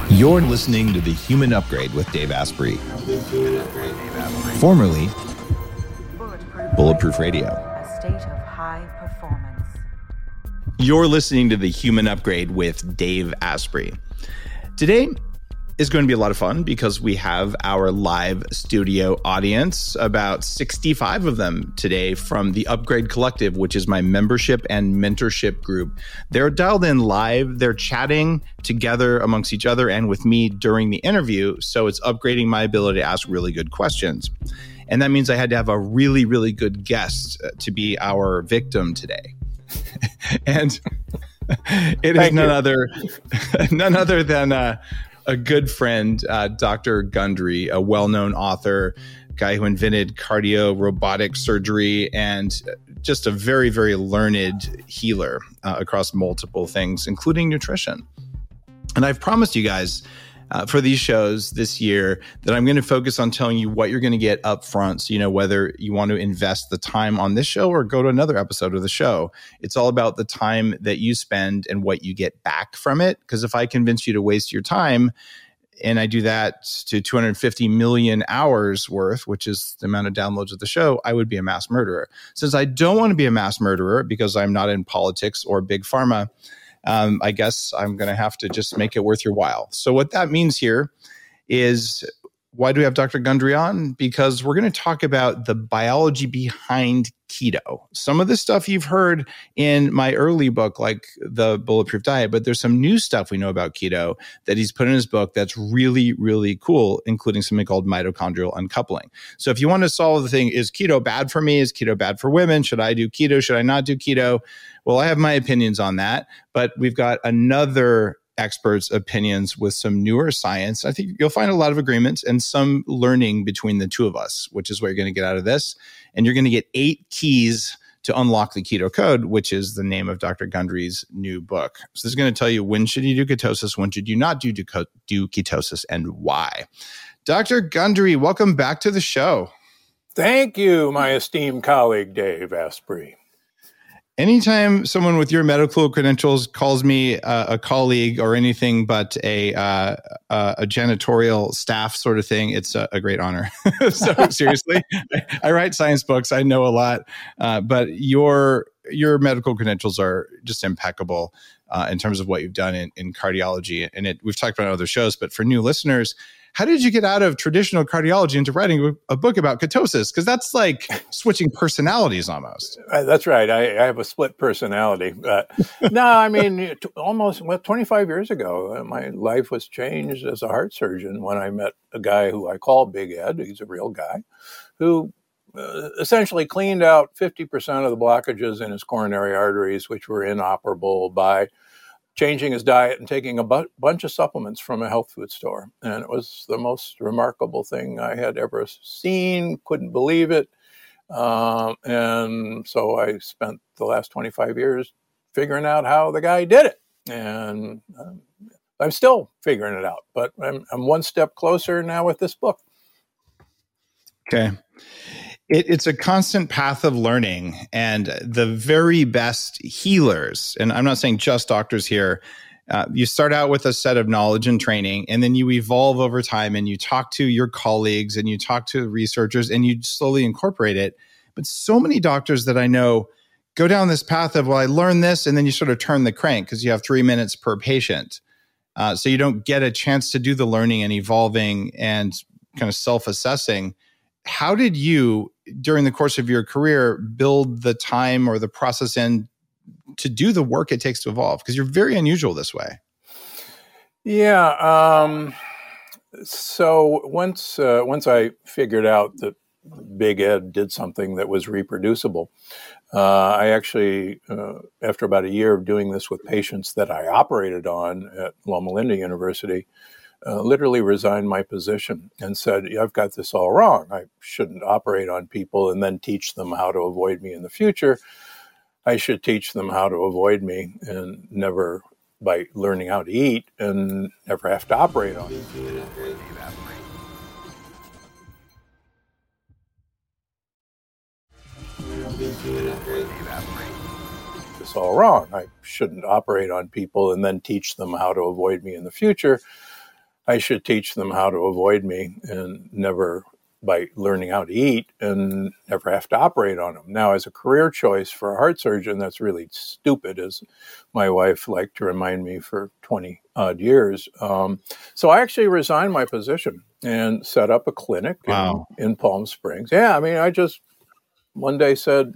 You're listening to The Human Upgrade with Dave Asprey, formerly Bulletproof Radio. A state of high performance. You're listening to The Human Upgrade with Dave Asprey. Today is going to be a lot of fun because we have our live studio audience, about 65 of them today from the Upgrade Collective, which is my membership and mentorship group. They're dialed in live. They're chatting together amongst each other and with me during the interview. So it's upgrading my ability to ask really good questions. And that means I had to have a really, really good guest to be our victim today. And it is none other than a good friend, Dr. Gundry, a well-known author, guy who invented cardio robotic surgery, and just a very, very learned healer across multiple things, including nutrition. And I've promised you guys for these shows this year that I'm going to focus on telling you what you're going to get up front, so you know whether you want to invest the time on this show or go to another episode of the show. It's all about the time that you spend and what you get back from it. Because if I convince you to waste your time, and I do that to 250 million hours worth, which is the amount of downloads of the show, I would be a mass murderer. Since I don't want to be a mass murderer because I'm not in politics or big pharma, I guess I'm going to have to just make it worth your while. So what that means here is, why do we have Dr. Gundry on? Because we're going to talk about the biology behind keto. Some of the stuff you've heard in my early book, like the Bulletproof Diet, but there's some new stuff we know about keto that he's put in his book that's really, really cool, including something called mitochondrial uncoupling. So if you want to solve the thing, is keto bad for me? Is keto bad for women? Should I do keto? Should I not do keto? Well, I have my opinions on that, but we've got another experts' opinions with some newer science. I think you'll find a lot of agreements and some learning between the two of us, which is what you're going to get out of this. And you're going to get 8 keys to unlock the keto code, which is the name of Dr. Gundry's new book. So this is going to tell you, when should you do ketosis, when should you not do ketosis, and why. Dr. Gundry, welcome back to the show. Thank you, my esteemed colleague, Dave Asprey. Anytime someone with your medical credentials calls me a colleague or anything but a janitorial staff sort of thing, it's a great honor. So seriously, I write science books. I know a lot, but your medical credentials are just impeccable in terms of what you've done in cardiology. And we've talked about other shows, but for new listeners, how did you get out of traditional cardiology into writing a book about ketosis? Because that's like switching personalities almost. That's right. I have a split personality. No, I mean, almost 25 years ago, my life was changed as a heart surgeon when I met a guy who I call Big Ed. He's a real guy who essentially cleaned out 50% of the blockages in his coronary arteries, which were inoperable, by changing his diet and taking a bunch of supplements from a health food store. And it was the most remarkable thing I had ever seen, couldn't believe it. And so I spent the last 25 years figuring out how the guy did it. And I'm still figuring it out, but I'm one step closer now with this book. Okay. It's a constant path of learning, and the very best healers, and I'm not saying just doctors here, you start out with a set of knowledge and training, and then you evolve over time, and you talk to your colleagues, and you talk to researchers, and you slowly incorporate it. But so many doctors that I know go down this path of, well, I learned this, and then you sort of turn the crank because you have 3 minutes per patient. So you don't get a chance to do the learning and evolving and kind of self-assessing. How did you, during the course of your career, build the time or the process in to do the work it takes to evolve? Because you're very unusual this way. Yeah. So once I figured out that Big Ed did something that was reproducible, I actually, after about a year of doing this with patients that I operated on at Loma Linda University, literally resigned my position and said, I've got this all wrong. I shouldn't operate on people and then teach them how to avoid me in the future. I should teach them how to avoid me and never, by learning how to eat, and never have to operate on it. It's all wrong. I shouldn't operate on people and then teach them how to avoid me in the future. I should teach them how to avoid me and never by learning how to eat and never have to operate on them. Now, as a career choice for a heart surgeon, that's really stupid, as my wife liked to remind me for 20 odd years. So I actually resigned my position and set up a clinic in Palm Springs. Yeah, I mean, I just one day said,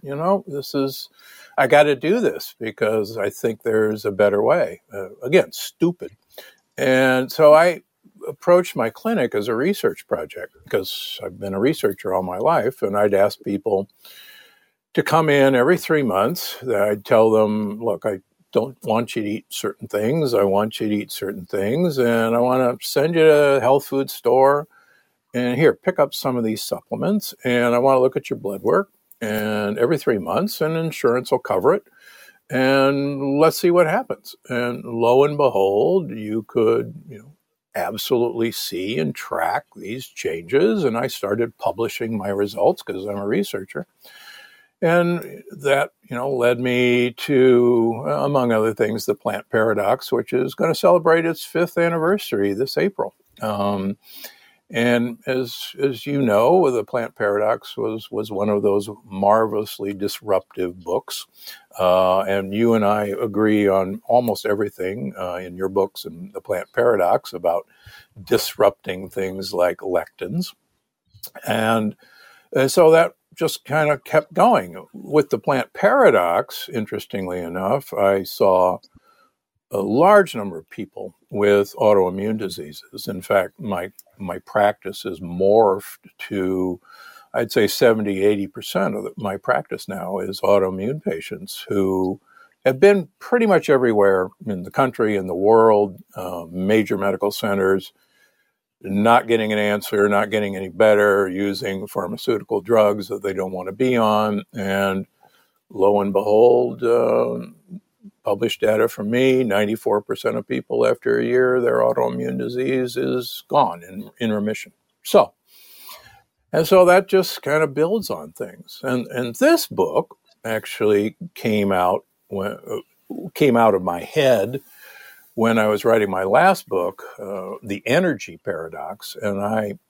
I got to do this because I think there's a better way. Again, stupid. And so I approached my clinic as a research project because I've been a researcher all my life, and I'd ask people to come in every 3 months. I'd tell them, look, I don't want you to eat certain things. I want you to eat certain things, and I want to send you to a health food store, and here, pick up some of these supplements, and I want to look at your blood work, and every 3 months, and insurance will cover it, and let's see what happens. And lo and behold, you could, absolutely see and track these changes. And I started publishing my results because I'm a researcher. And that, led me to, among other things, the Plant Paradox, which is going to celebrate its 5th anniversary this April. And as you know, the Plant Paradox was one of those marvelously disruptive books. And you and I agree on almost everything in your books and the Plant Paradox about disrupting things like lectins. And so that just kind of kept going. With the Plant Paradox, interestingly enough, I saw a large number of people with autoimmune diseases. In fact, my practice has morphed to, I'd say 70, 80% of my practice now is autoimmune patients who have been pretty much everywhere in the country, in the world, major medical centers, not getting an answer, not getting any better, using pharmaceutical drugs that they don't want to be on. And lo and behold, published data from me, 94% of people after a year, their autoimmune disease is gone in remission. So that just kind of builds on things. And this book actually came out of my head when I was writing my last book, The Energy Paradox. And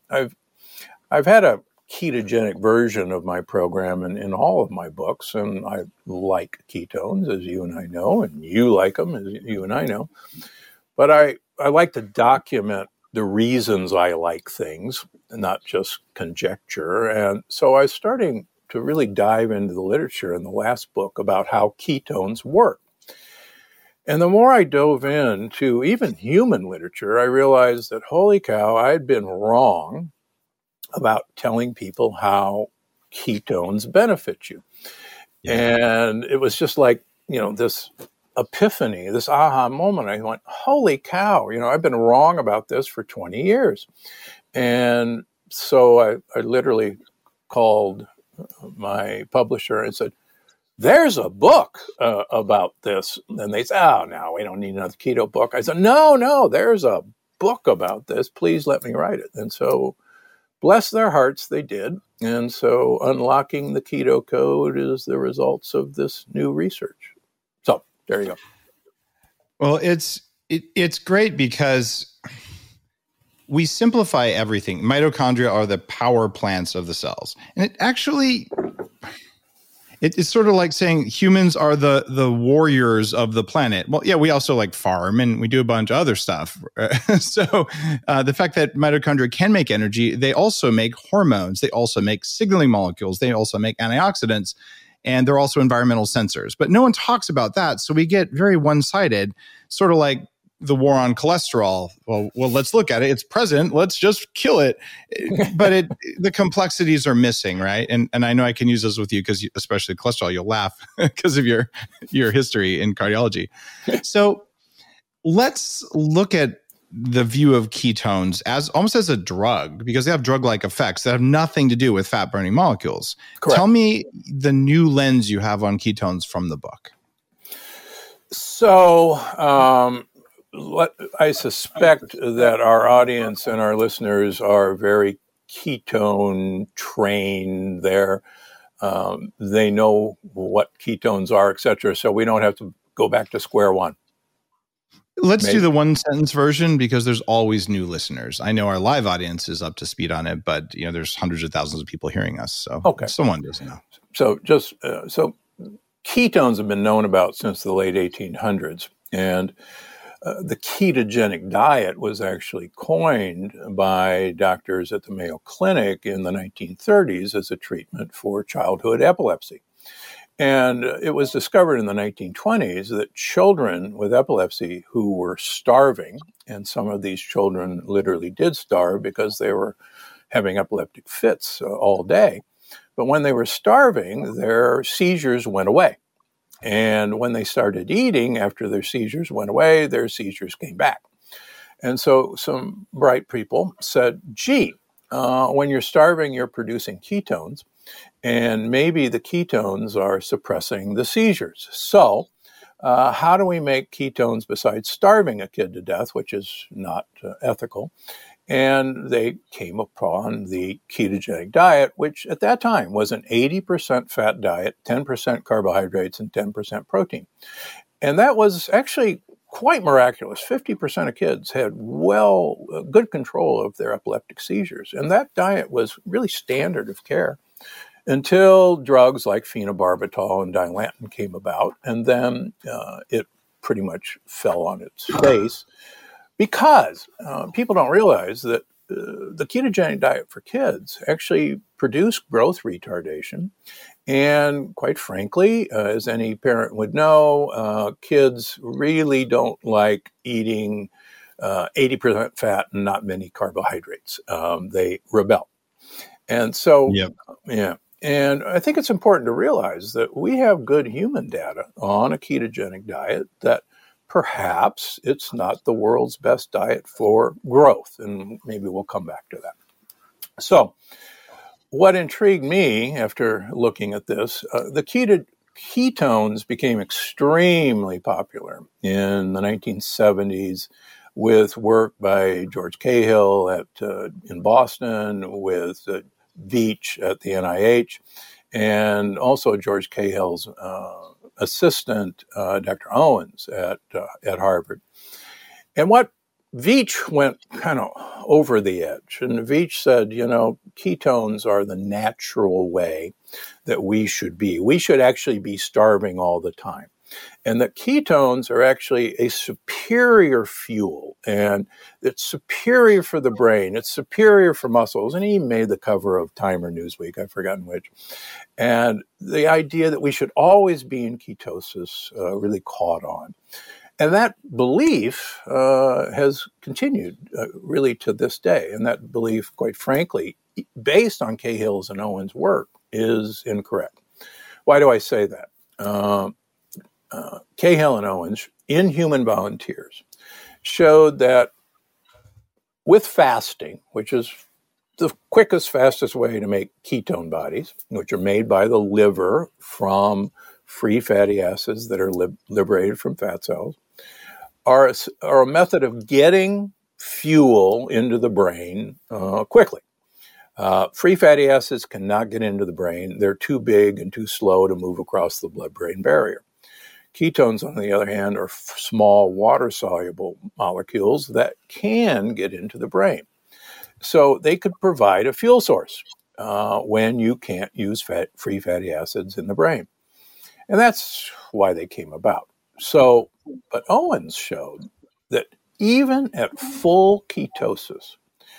I've had a ketogenic version of my program in all of my books, and I like ketones, as you and I know, and you like them, as you and I know. But I like to document the reasons I like things, not just conjecture. And so I was starting to really dive into the literature in the last book about how ketones work. And the more I dove into even human literature, I realized that, holy cow, I'd been wrong about telling people how ketones benefit you. Yeah. And it was just like, this epiphany, this aha moment. I went, holy cow, I've been wrong about this for 20 years. And so I literally called my publisher and said, there's a book about this. And they said, oh, no, we don't need another keto book. I said, no, there's a book about this. Please let me write it. And so bless their hearts, they did. And so Unlocking the Keto Code is the results of this new research. So there you go. Well, it's great because we simplify everything. Mitochondria are the power plants of the cells. And it actually, it's sort of like saying humans are the warriors of the planet. Well, yeah, we also like farm and we do a bunch of other stuff. So the fact that mitochondria can make energy, they also make hormones. They also make signaling molecules. They also make antioxidants. And they're also environmental sensors. But no one talks about that. So we get very one-sided, sort of like the war on cholesterol. Well, let's look at it. It's present. Let's just kill it. But the complexities are missing, right? And I know I can use those with you because especially cholesterol, you'll laugh because of your history in cardiology. So let's look at the view of ketones as almost as a drug, because they have drug-like effects that have nothing to do with fat-burning molecules. Correct. Tell me the new lens you have on ketones from the book. So I suspect that our audience and our listeners are very ketone trained. They know what ketones are, et cetera. So we don't have to go back to square one. Let's do the one sentence version because there's always new listeners. I know our live audience is up to speed on it, but there's hundreds of thousands of people hearing us. So someone doesn't know. So so ketones have been known about since the late 1800s, and the ketogenic diet was actually coined by doctors at the Mayo Clinic in the 1930s as a treatment for childhood epilepsy. And it was discovered in the 1920s that children with epilepsy who were starving, and some of these children literally did starve because they were having epileptic fits all day. But when they were starving, their seizures went away. And when they started eating, after their seizures went away, their seizures came back. And so some bright people said, gee, when you're starving, you're producing ketones. And maybe the ketones are suppressing the seizures. So how do we make ketones besides starving a kid to death, which is not ethical? And they came upon the ketogenic diet, which at that time was an 80% fat diet, 10% carbohydrates, and 10% protein. And that was actually quite miraculous. 50% of kids had good control of their epileptic seizures. And that diet was really standard of care until drugs like phenobarbital and Dilantin came about, and then it pretty much fell on its face because people don't realize that the ketogenic diet for kids actually produced growth retardation. And quite frankly, as any parent would know, kids really don't like eating 80% fat and not many carbohydrates. They rebel. And so, yeah. And I think it's important to realize that we have good human data on a ketogenic diet that perhaps it's not the world's best diet for growth. And maybe we'll come back to that. So what intrigued me after looking at this, the ketones became extremely popular in the 1970s with work by George Cahill in Boston, with Veach at the NIH, and also George Cahill's assistant, Dr. Owens at Harvard. And what Veach went kind of over the edge. And Veach said, ketones are the natural way that we should be. We should actually be starving all the time. And that ketones are actually a superior fuel, and it's superior for the brain, it's superior for muscles, and he made the cover of Time or Newsweek, I've forgotten which. And the idea that we should always be in ketosis really caught on. And that belief has continued really to this day, and that belief, quite frankly, based on Cahill's and Owens' work, is incorrect. Why do I say that? Cahill and Owens, in human volunteers, showed that with fasting, which is the quickest, fastest way to make ketone bodies, which are made by the liver from free fatty acids that are liberated from fat cells, are a method of getting fuel into the brain quickly. Free fatty acids cannot get into the brain. They're too big and too slow to move across the blood-brain barrier. Ketones, on the other hand, are small water-soluble molecules that can get into the brain. So they could provide a fuel source when you can't use free fatty acids in the brain. And that's why they came about. But Owens showed that even at full ketosis,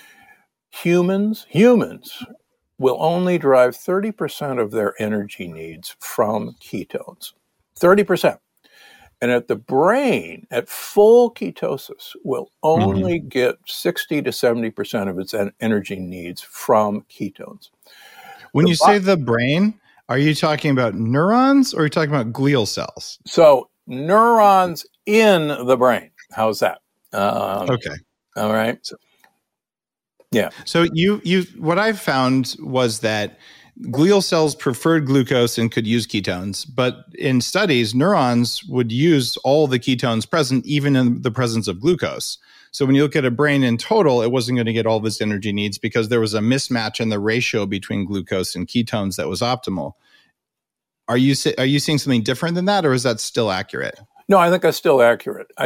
humans will only derive 30% of their energy needs from ketones. 30%. And at the brain, at full ketosis, will only get 60 to 70% of its energy needs from ketones. When you say the brain, are you talking about neurons or are you talking about glial cells? So neurons in the brain. How's that? Okay. All right. Yeah. So what I found was that glial cells preferred glucose and could use ketones, but in studies, neurons would use all the ketones present, even in the presence of glucose. So when you look at a brain in total, it wasn't going to get all of its energy needs because there was a mismatch in the ratio between glucose and ketones that was optimal. Are you seeing something different than that, or is that still accurate? No, I think that's still accurate. I think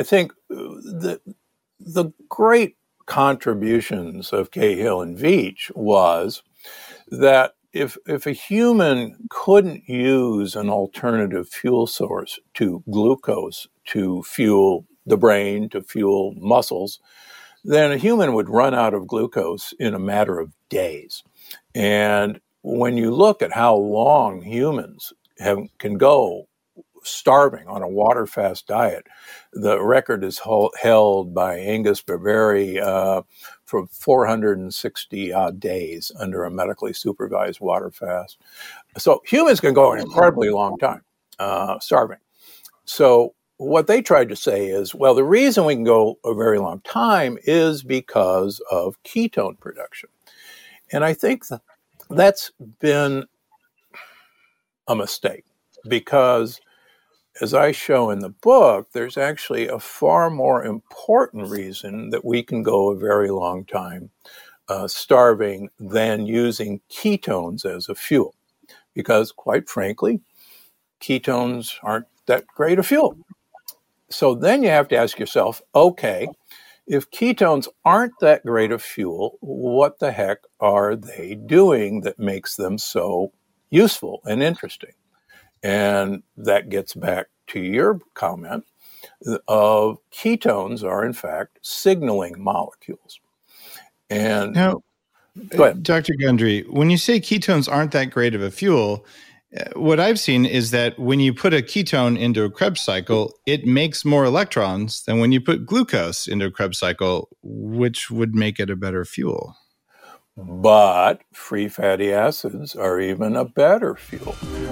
the great contributions of Cahill and Veitch was that if a human couldn't use an alternative fuel source to glucose to fuel the brain, to fuel muscles, then a human would run out of glucose in a matter of days. And when you look at how long humans can go starving on a water-fast diet, the record is held by Angus Barberi for 460 odd days under a medically supervised water fast. So humans can go an incredibly long time starving. So what they tried to say is, well, the reason we can go a very long time is because of ketone production. And I think that's been a mistake, because as I show in the book, there's actually a far more important reason that we can go a very long time starving than using ketones as a fuel. Because quite frankly, ketones aren't that great a fuel. So then you have to ask yourself, okay, if ketones aren't that great a fuel, what the heck are they doing that makes them so useful and interesting? And that gets back to your comment of ketones are, in fact, signaling molecules. And now, go ahead. Dr. Gundry, when you say ketones aren't that great of a fuel, what I've seen is that when you put a ketone into a Krebs cycle, it makes more electrons than when you put glucose into a Krebs cycle, which would make it a better fuel. But free fatty acids are even a better fuel.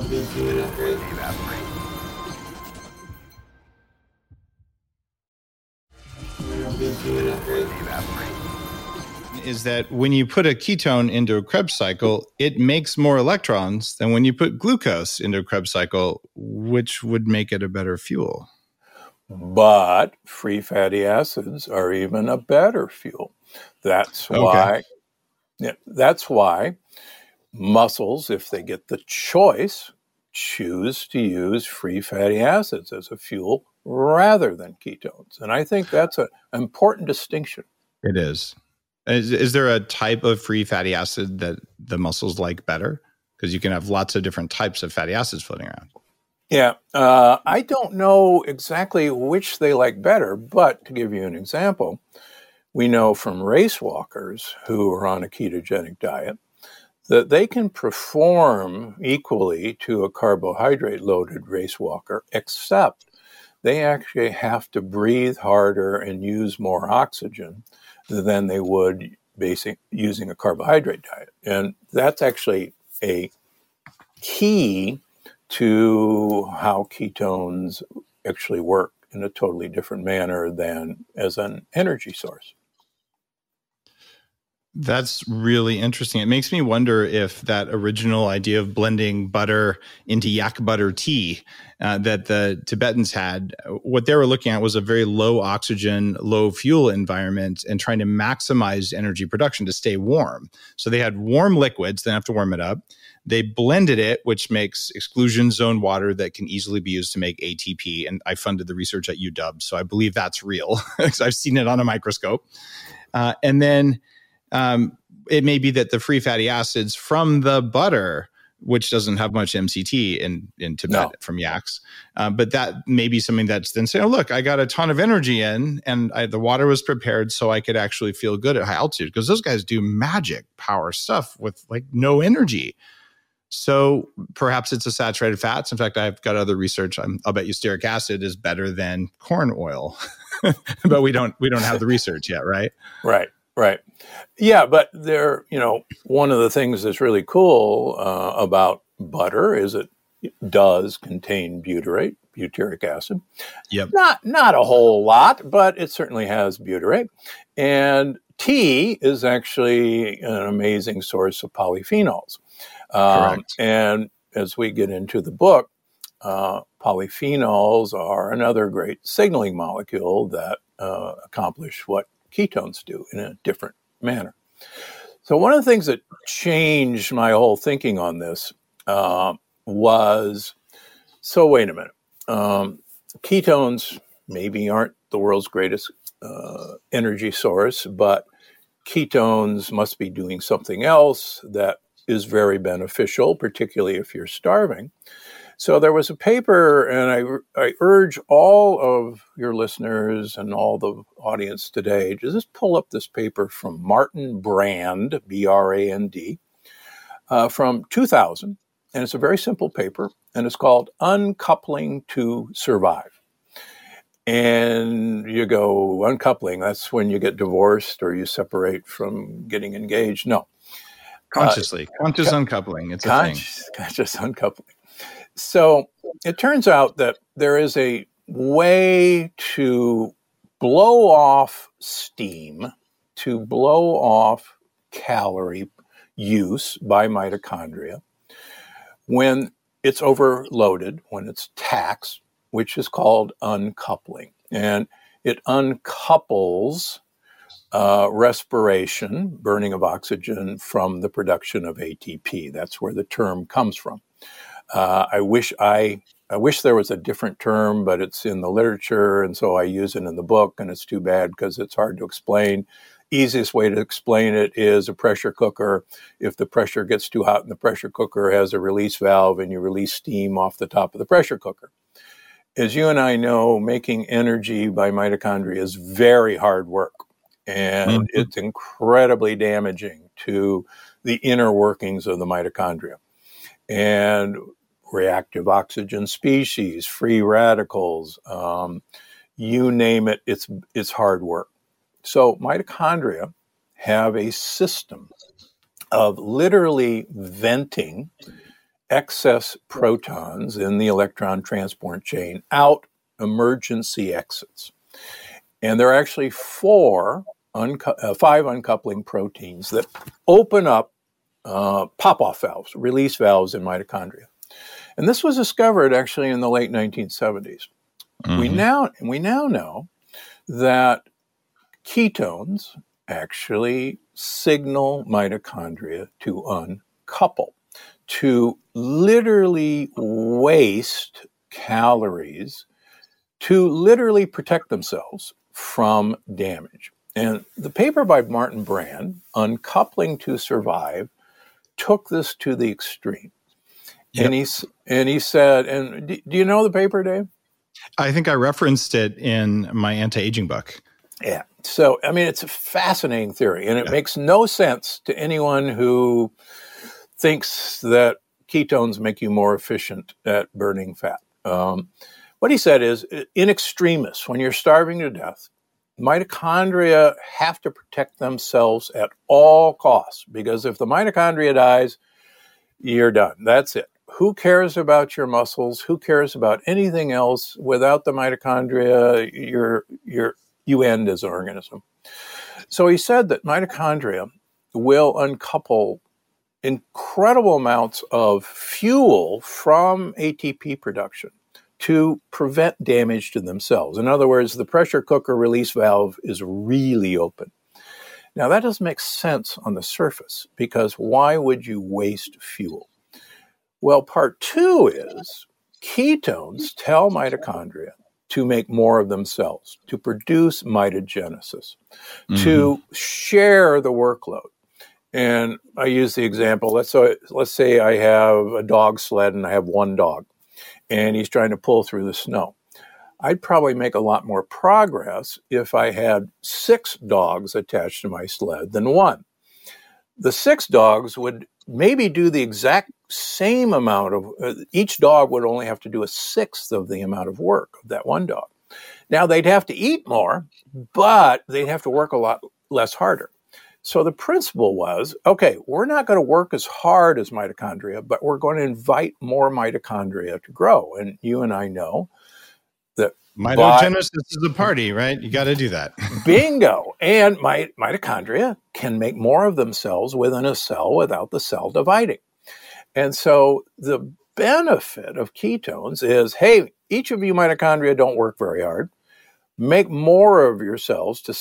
Is that when you put a ketone into a Krebs cycle, it makes more electrons than when you put glucose into a Krebs cycle, which would make it a better fuel. But free fatty acids are even a better fuel. That's why. Yeah, that's why muscles, if they get the choice, choose to use free fatty acids as a fuel rather than ketones. And I think that's an important distinction. It is. Is there a type of free fatty acid that the muscles like better? Because you can have lots of different types of fatty acids floating around. Yeah, I don't know exactly which they like better, but to give you an example, we know from race walkers who are on a ketogenic diet that they can perform equally to a carbohydrate-loaded race walker, except they actually have to breathe harder and use more oxygen than they would using a carbohydrate diet. And that's actually a key to how ketones actually work in a totally different manner than as an energy source. That's really interesting. It makes me wonder if that original idea of blending butter into yak butter tea that the Tibetans had, what they were looking at was a very low oxygen, low fuel environment and trying to maximize energy production to stay warm. So they had warm liquids, they don't have to warm it up. They blended it, which makes exclusion zone water that can easily be used to make ATP. And I funded the research at UW, so I believe that's real because I've seen it on a microscope. And then it may be that the free fatty acids from the butter, which doesn't have much MCT in Tibet from yaks, but that may be something that's then saying, oh, look, I got a ton of energy in and the water was prepared so I could actually feel good at high altitude, because those guys do magic power stuff with like no energy. So perhaps it's a saturated fats. In fact, I've got other research. I'll bet you stearic acid is better than corn oil, but we don't have the research yet, right? Right. Yeah, but one of the things that's really cool about butter is it does contain butyrate, butyric acid. Yep. Not a whole lot, but it certainly has butyrate. And tea is actually an amazing source of polyphenols. Correct. And as we get into the book, polyphenols are another great signaling molecule that accomplish what ketones do in a different manner. So one of the things that changed my whole thinking on this was, so wait a minute, ketones maybe aren't the world's greatest energy source, but ketones must be doing something else that is very beneficial, particularly if you're starving. So there was a paper, and I urge all of your listeners and all the audience today to just pull up this paper from Martin Brand, B-R-A-N-D, from 2000. And it's a very simple paper, and it's called Uncoupling to Survive. And you go, uncoupling, that's when you get divorced or you separate from getting engaged. No. Conscious uncoupling. It's a thing. Conscious uncoupling. So it turns out that there is a way to blow off steam, to blow off calorie use by mitochondria when it's overloaded, when it's taxed, which is called uncoupling. And it uncouples respiration, burning of oxygen, from the production of ATP. That's where the term comes from. I wish there was a different term, but it's in the literature, and so I use it in the book, and it's too bad because it's hard to explain. Easiest way to explain it is a pressure cooker. If the pressure gets too hot in the pressure cooker, it has a release valve, and you release steam off the top of the pressure cooker. As you and I know, making energy by mitochondria is very hard work, and it's incredibly damaging to the inner workings of the mitochondria. And reactive oxygen species, free radicals, you name it, it's hard work. So mitochondria have a system of literally venting excess protons in the electron transport chain out emergency exits. And there are actually five uncoupling proteins that open up pop-off valves, release valves in mitochondria. And this was discovered actually in the late 1970s. We now know that ketones actually signal mitochondria to uncouple, to literally waste calories, to literally protect themselves from damage. And the paper by Martin Brand, Uncoupling to Survive, took this to the extreme. Yep. And he said, and do you know the paper, Dave? I think I referenced it in my anti-aging book. Yeah. So, I mean, it's a fascinating theory, and it makes no sense to anyone who thinks that ketones make you more efficient at burning fat. What he said is, in extremis, when you're starving to death, mitochondria have to protect themselves at all costs, because if the mitochondria dies, you're done. That's it. Who cares about your muscles? Who cares about anything else? Without the mitochondria, you end as an organism. So he said that mitochondria will uncouple incredible amounts of fuel from ATP production to prevent damage to themselves. In other words, the pressure cooker release valve is really open. Now, that doesn't make sense on the surface, because why would you waste fuel? Well, part two is ketones tell mitochondria to make more of themselves, to produce mitogenesis, to share the workload. And I use the example, let's say I have a dog sled and I have one dog, and he's trying to pull through the snow. I'd probably make a lot more progress if I had 6 dogs attached to my sled than one. The 6 dogs would maybe do the exact same amount of, each dog would only have to do 1/6 of the amount of work of that one dog. Now, they'd have to eat more, but they'd have to work a lot less harder. So the principle was, okay, we're not going to work as hard as mitochondria, but we're going to invite more mitochondria to grow. And you and I know that mitogenesis is a party, right? You got to do that. Bingo. And mitochondria can make more of themselves within a cell without the cell dividing. And so the benefit of ketones is, hey, each of you mitochondria don't work very hard. Make more of yourselves to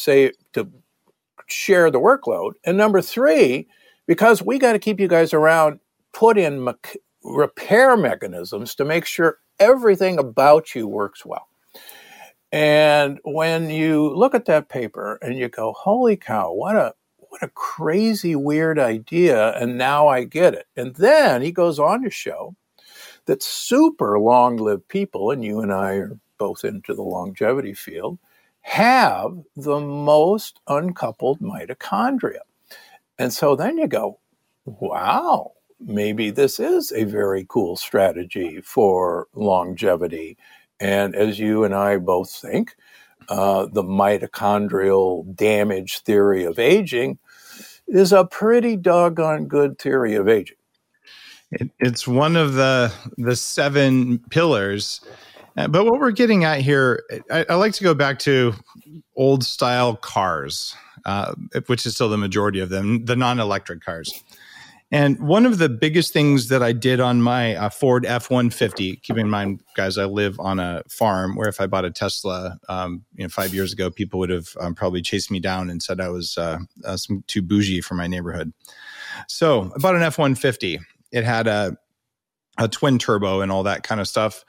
share the workload. And number 3, because we got to keep you guys around, put in repair mechanisms to make sure everything about you works well. And when you look at that paper and you go, holy cow, what a crazy, weird idea, and now I get it. And then he goes on to show that super long-lived people, and you and I are both into the longevity field, have the most uncoupled mitochondria. And so then you go, wow, maybe this is a very cool strategy for longevity. And as you and I both think, the mitochondrial damage theory of aging is a pretty doggone good theory of aging. It's one of the 7 pillars. But what we're getting at here, I like to go back to old style cars, which is still the majority of them, the non-electric cars. And one of the biggest things that I did on my Ford F-150, keep in mind, guys, I live on a farm where if I bought a Tesla 5 years ago, people would have probably chased me down and said I was too bougie for my neighborhood. So I bought an F-150. It had a twin turbo and all that kind of stuff.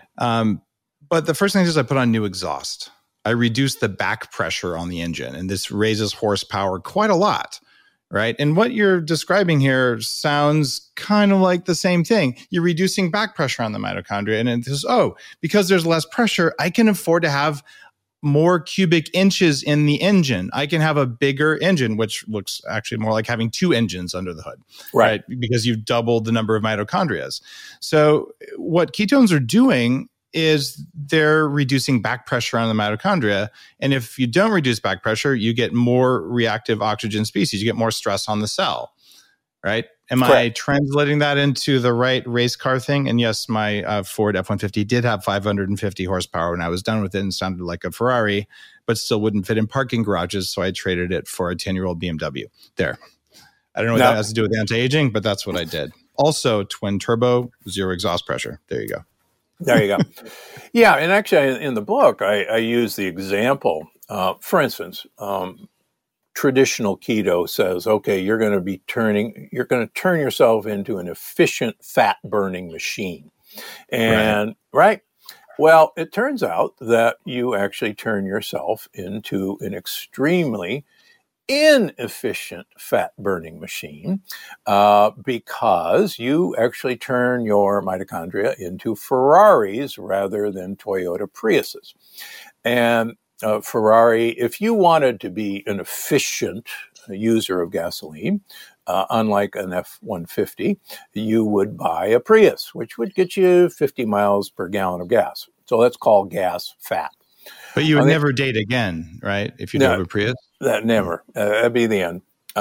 But the first thing is I put on new exhaust. I reduced the back pressure on the engine, and this raises horsepower quite a lot. Right. And what you're describing here sounds kind of like the same thing. You're reducing back pressure on the mitochondria. And it says, because there's less pressure, I can afford to have more cubic inches in the engine. I can have a bigger engine, which looks actually more like having 2 engines under the hood. Right. Because you've doubled the number of mitochondria. So what ketones are doing is they're reducing back pressure on the mitochondria. And if you don't reduce back pressure, you get more reactive oxygen species. You get more stress on the cell, right? Am Correct. I translating that into the right race car thing? And yes, my Ford F-150 did have 550 horsepower when I was done with it and sounded like a Ferrari, but still wouldn't fit in parking garages. So I traded it for a 10-year-old BMW. There. I don't know what that has to do with anti-aging, but that's what I did. Also, twin turbo, 0 exhaust pressure. There you go. There you go. Yeah, and actually in the book, I use the example. For instance, traditional keto says, okay, you're going to turn yourself into an efficient fat burning machine. And right. Well, it turns out that you actually turn yourself into an extremely inefficient fat-burning machine because you actually turn your mitochondria into Ferraris rather than Toyota Priuses. And Ferrari, if you wanted to be an efficient user of gasoline, unlike an F-150, you would buy a Prius, which would get you 50 miles per gallon of gas. So that's called gas fat. But you would never date again, right? If you drove a Prius? That never. That'd be the end.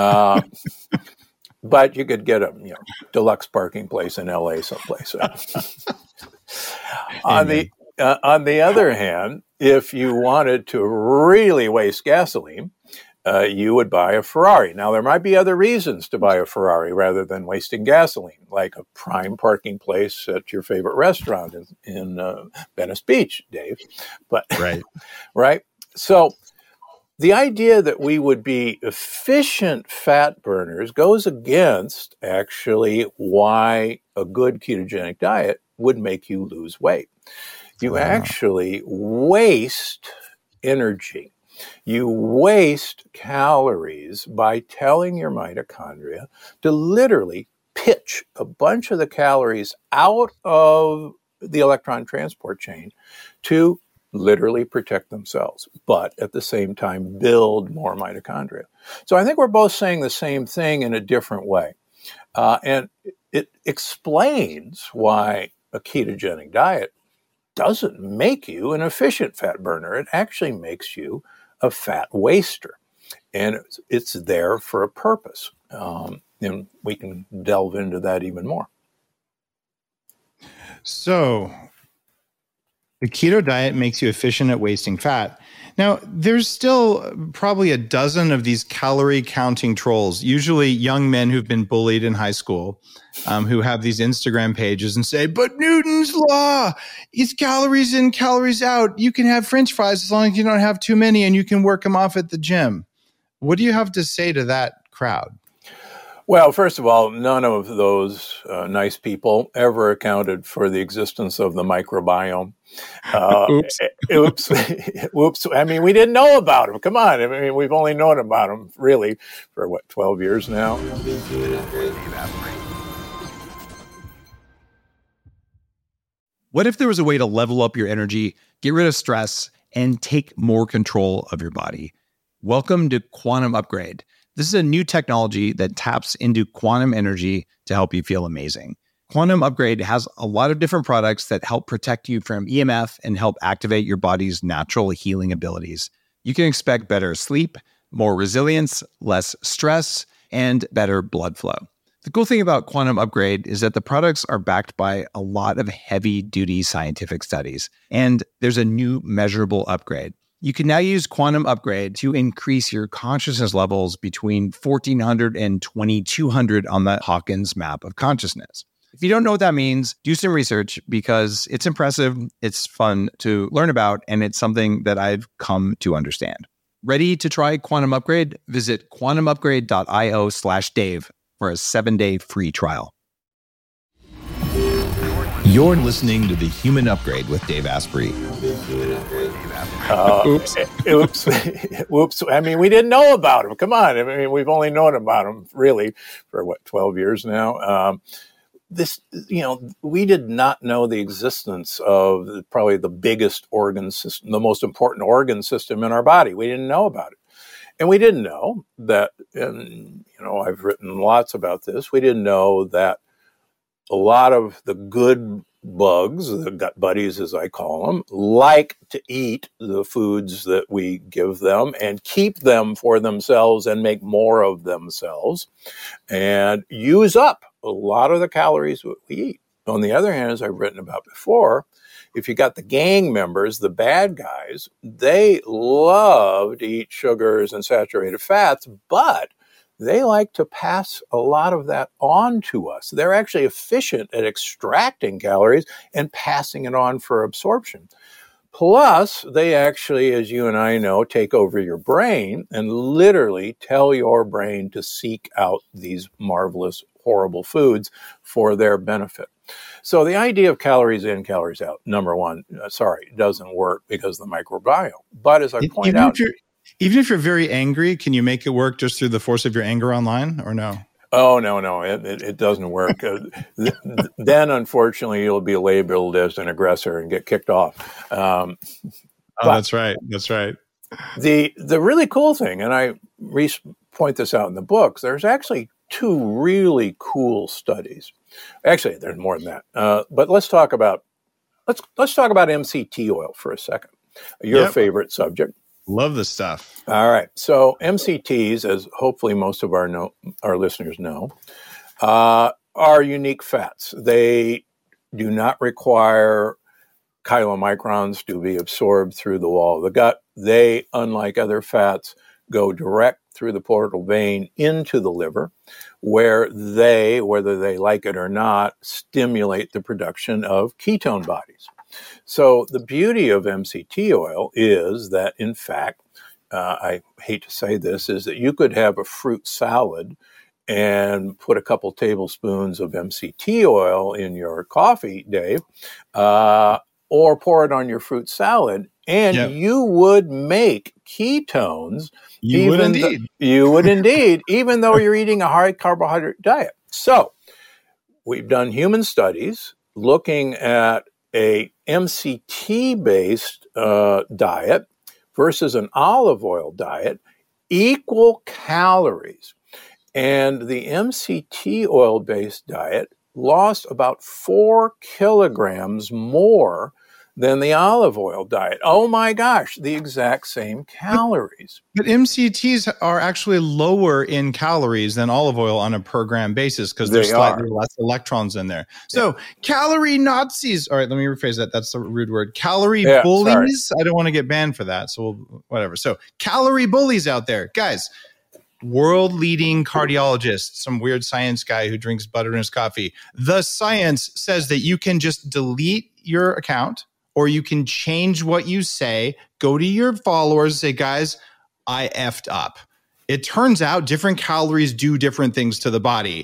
But you could get a deluxe parking place in LA someplace. On the other hand, if you wanted to really waste gasoline, you would buy a Ferrari. Now, there might be other reasons to buy a Ferrari rather than wasting gasoline, like a prime parking place at your favorite restaurant in Venice Beach, Dave. But right? So the idea that we would be efficient fat burners goes against actually why a good ketogenic diet would make you lose weight. You actually waste energy. You waste calories by telling your mitochondria to literally pitch a bunch of the calories out of the electron transport chain to literally protect themselves, but at the same time build more mitochondria. So I think we're both saying the same thing in a different way. And it explains why a ketogenic diet doesn't make you an efficient fat burner. It actually makes you a fat waster. And it's there for a purpose. And we can delve into that even more. So the keto diet makes you efficient at wasting fat. Now, there's still probably a dozen of these calorie counting trolls, usually young men who've been bullied in high school, who have these Instagram pages and say, but Newton's law is calories in, calories out. You can have French fries as long as you don't have too many and you can work them off at the gym. What do you have to say to that crowd? Well, first of all, none of those nice people ever accounted for the existence of the microbiome. Oops. Oops. Whoops. I mean, we didn't know about them. Come on. I mean, we've only known about them really for 12 years now. What if there was a way to level up your energy, get rid of stress, and take more control of your body? Welcome to Quantum Upgrade. This is a new technology that taps into quantum energy to help you feel amazing. Quantum Upgrade has a lot of different products that help protect you from EMF and help activate your body's natural healing abilities. You can expect better sleep, more resilience, less stress, and better blood flow. The cool thing about Quantum Upgrade is that the products are backed by a lot of heavy-duty scientific studies, and there's a new measurable upgrade. You can now use Quantum Upgrade to increase your consciousness levels between 1400 and 2200 on the Hawkins map of consciousness. If you don't know what that means, do some research because it's impressive, it's fun to learn about, and it's something that I've come to understand. Ready to try Quantum Upgrade? Visit quantumupgrade.io/Dave for a 7-day free trial. You're listening to The Human Upgrade with Dave Asprey. Oops. Oops. Whoops. I mean, we didn't know about them. Come on. I mean, we've only known about them really for 12 years now. We did not know the existence of probably the biggest organ system, the most important organ system in our body. We didn't know about it. And we didn't know that, and, I've written lots about this. We didn't know that a lot of the good bugs, the gut buddies as I call them, like to eat the foods that we give them and keep them for themselves and make more of themselves and use up a lot of the calories that we eat. On the other hand, as I've written about before, if you got the gang members, the bad guys, they love to eat sugars and saturated fats, but they like to pass a lot of that on to us. They're actually efficient at extracting calories and passing it on for absorption. Plus, they actually, as you and I know, take over your brain and literally tell your brain to seek out these marvelous, horrible foods for their benefit. So the idea of calories in, calories out, number one, doesn't work because of the microbiome. But as I point out... Even if you're very angry, can you make it work just through the force of your anger online or no? Oh, no, it doesn't work. Then, unfortunately, you'll be labeled as an aggressor and get kicked off. That's right. The really cool thing, and I point this out in the books, there's actually 2 really cool studies. Actually, there's more than that. But let's talk about MCT oil for a second. Your favorite subject. Love this stuff. All right. So MCTs, as hopefully most of our listeners know, are unique fats. They do not require chylomicrons to be absorbed through the wall of the gut. They, unlike other fats, go direct through the portal vein into the liver, where they, whether they like it or not, stimulate the production of ketone bodies. So the beauty of MCT oil is that, in fact, I hate to say this, is that you could have a fruit salad and put a couple tablespoons of MCT oil in your coffee, Dave, or pour it on your fruit salad, and you would make ketones. You would indeed, even though you're eating a high carbohydrate diet. So we've done human studies looking at a MCT-based diet versus an olive oil diet, equal calories. And the MCT oil-based diet lost about 4 kilograms more than the olive oil diet. Oh my gosh, the exact same calories. But MCTs are actually lower in calories than olive oil on a per gram basis because there's slightly less electrons in there. So calorie Nazis. All right, let me rephrase that. That's a rude word. Calorie bullies. Sorry. I don't want to get banned for that. So whatever. So calorie bullies out there. Guys, world-leading cardiologist, some weird science guy who drinks butter in his coffee. The science says that you can just delete your account, or you can change what you say, go to your followers, say, guys, I effed up. It turns out different calories do different things to the body.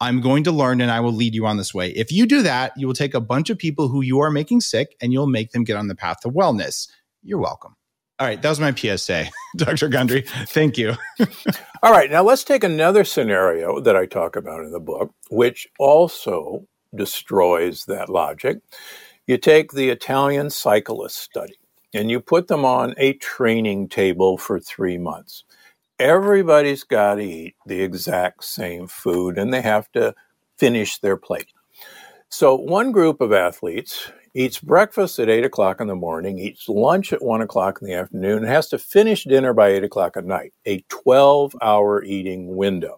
I'm going to learn and I will lead you on this way. If you do that, you will take a bunch of people who you are making sick and you'll make them get on the path to wellness. You're welcome. All right, that was my PSA. Dr. Gundry, thank you. All right, now let's take another scenario that I talk about in the book, which also destroys that logic. You take the Italian cyclist study and you put them on a training table for 3 months. Everybody's got to eat the exact same food and they have to finish their plate. So one group of athletes eats breakfast at 8 o'clock in the morning, eats lunch at 1 o'clock in the afternoon, and has to finish dinner by 8 o'clock at night, a 12-hour eating window.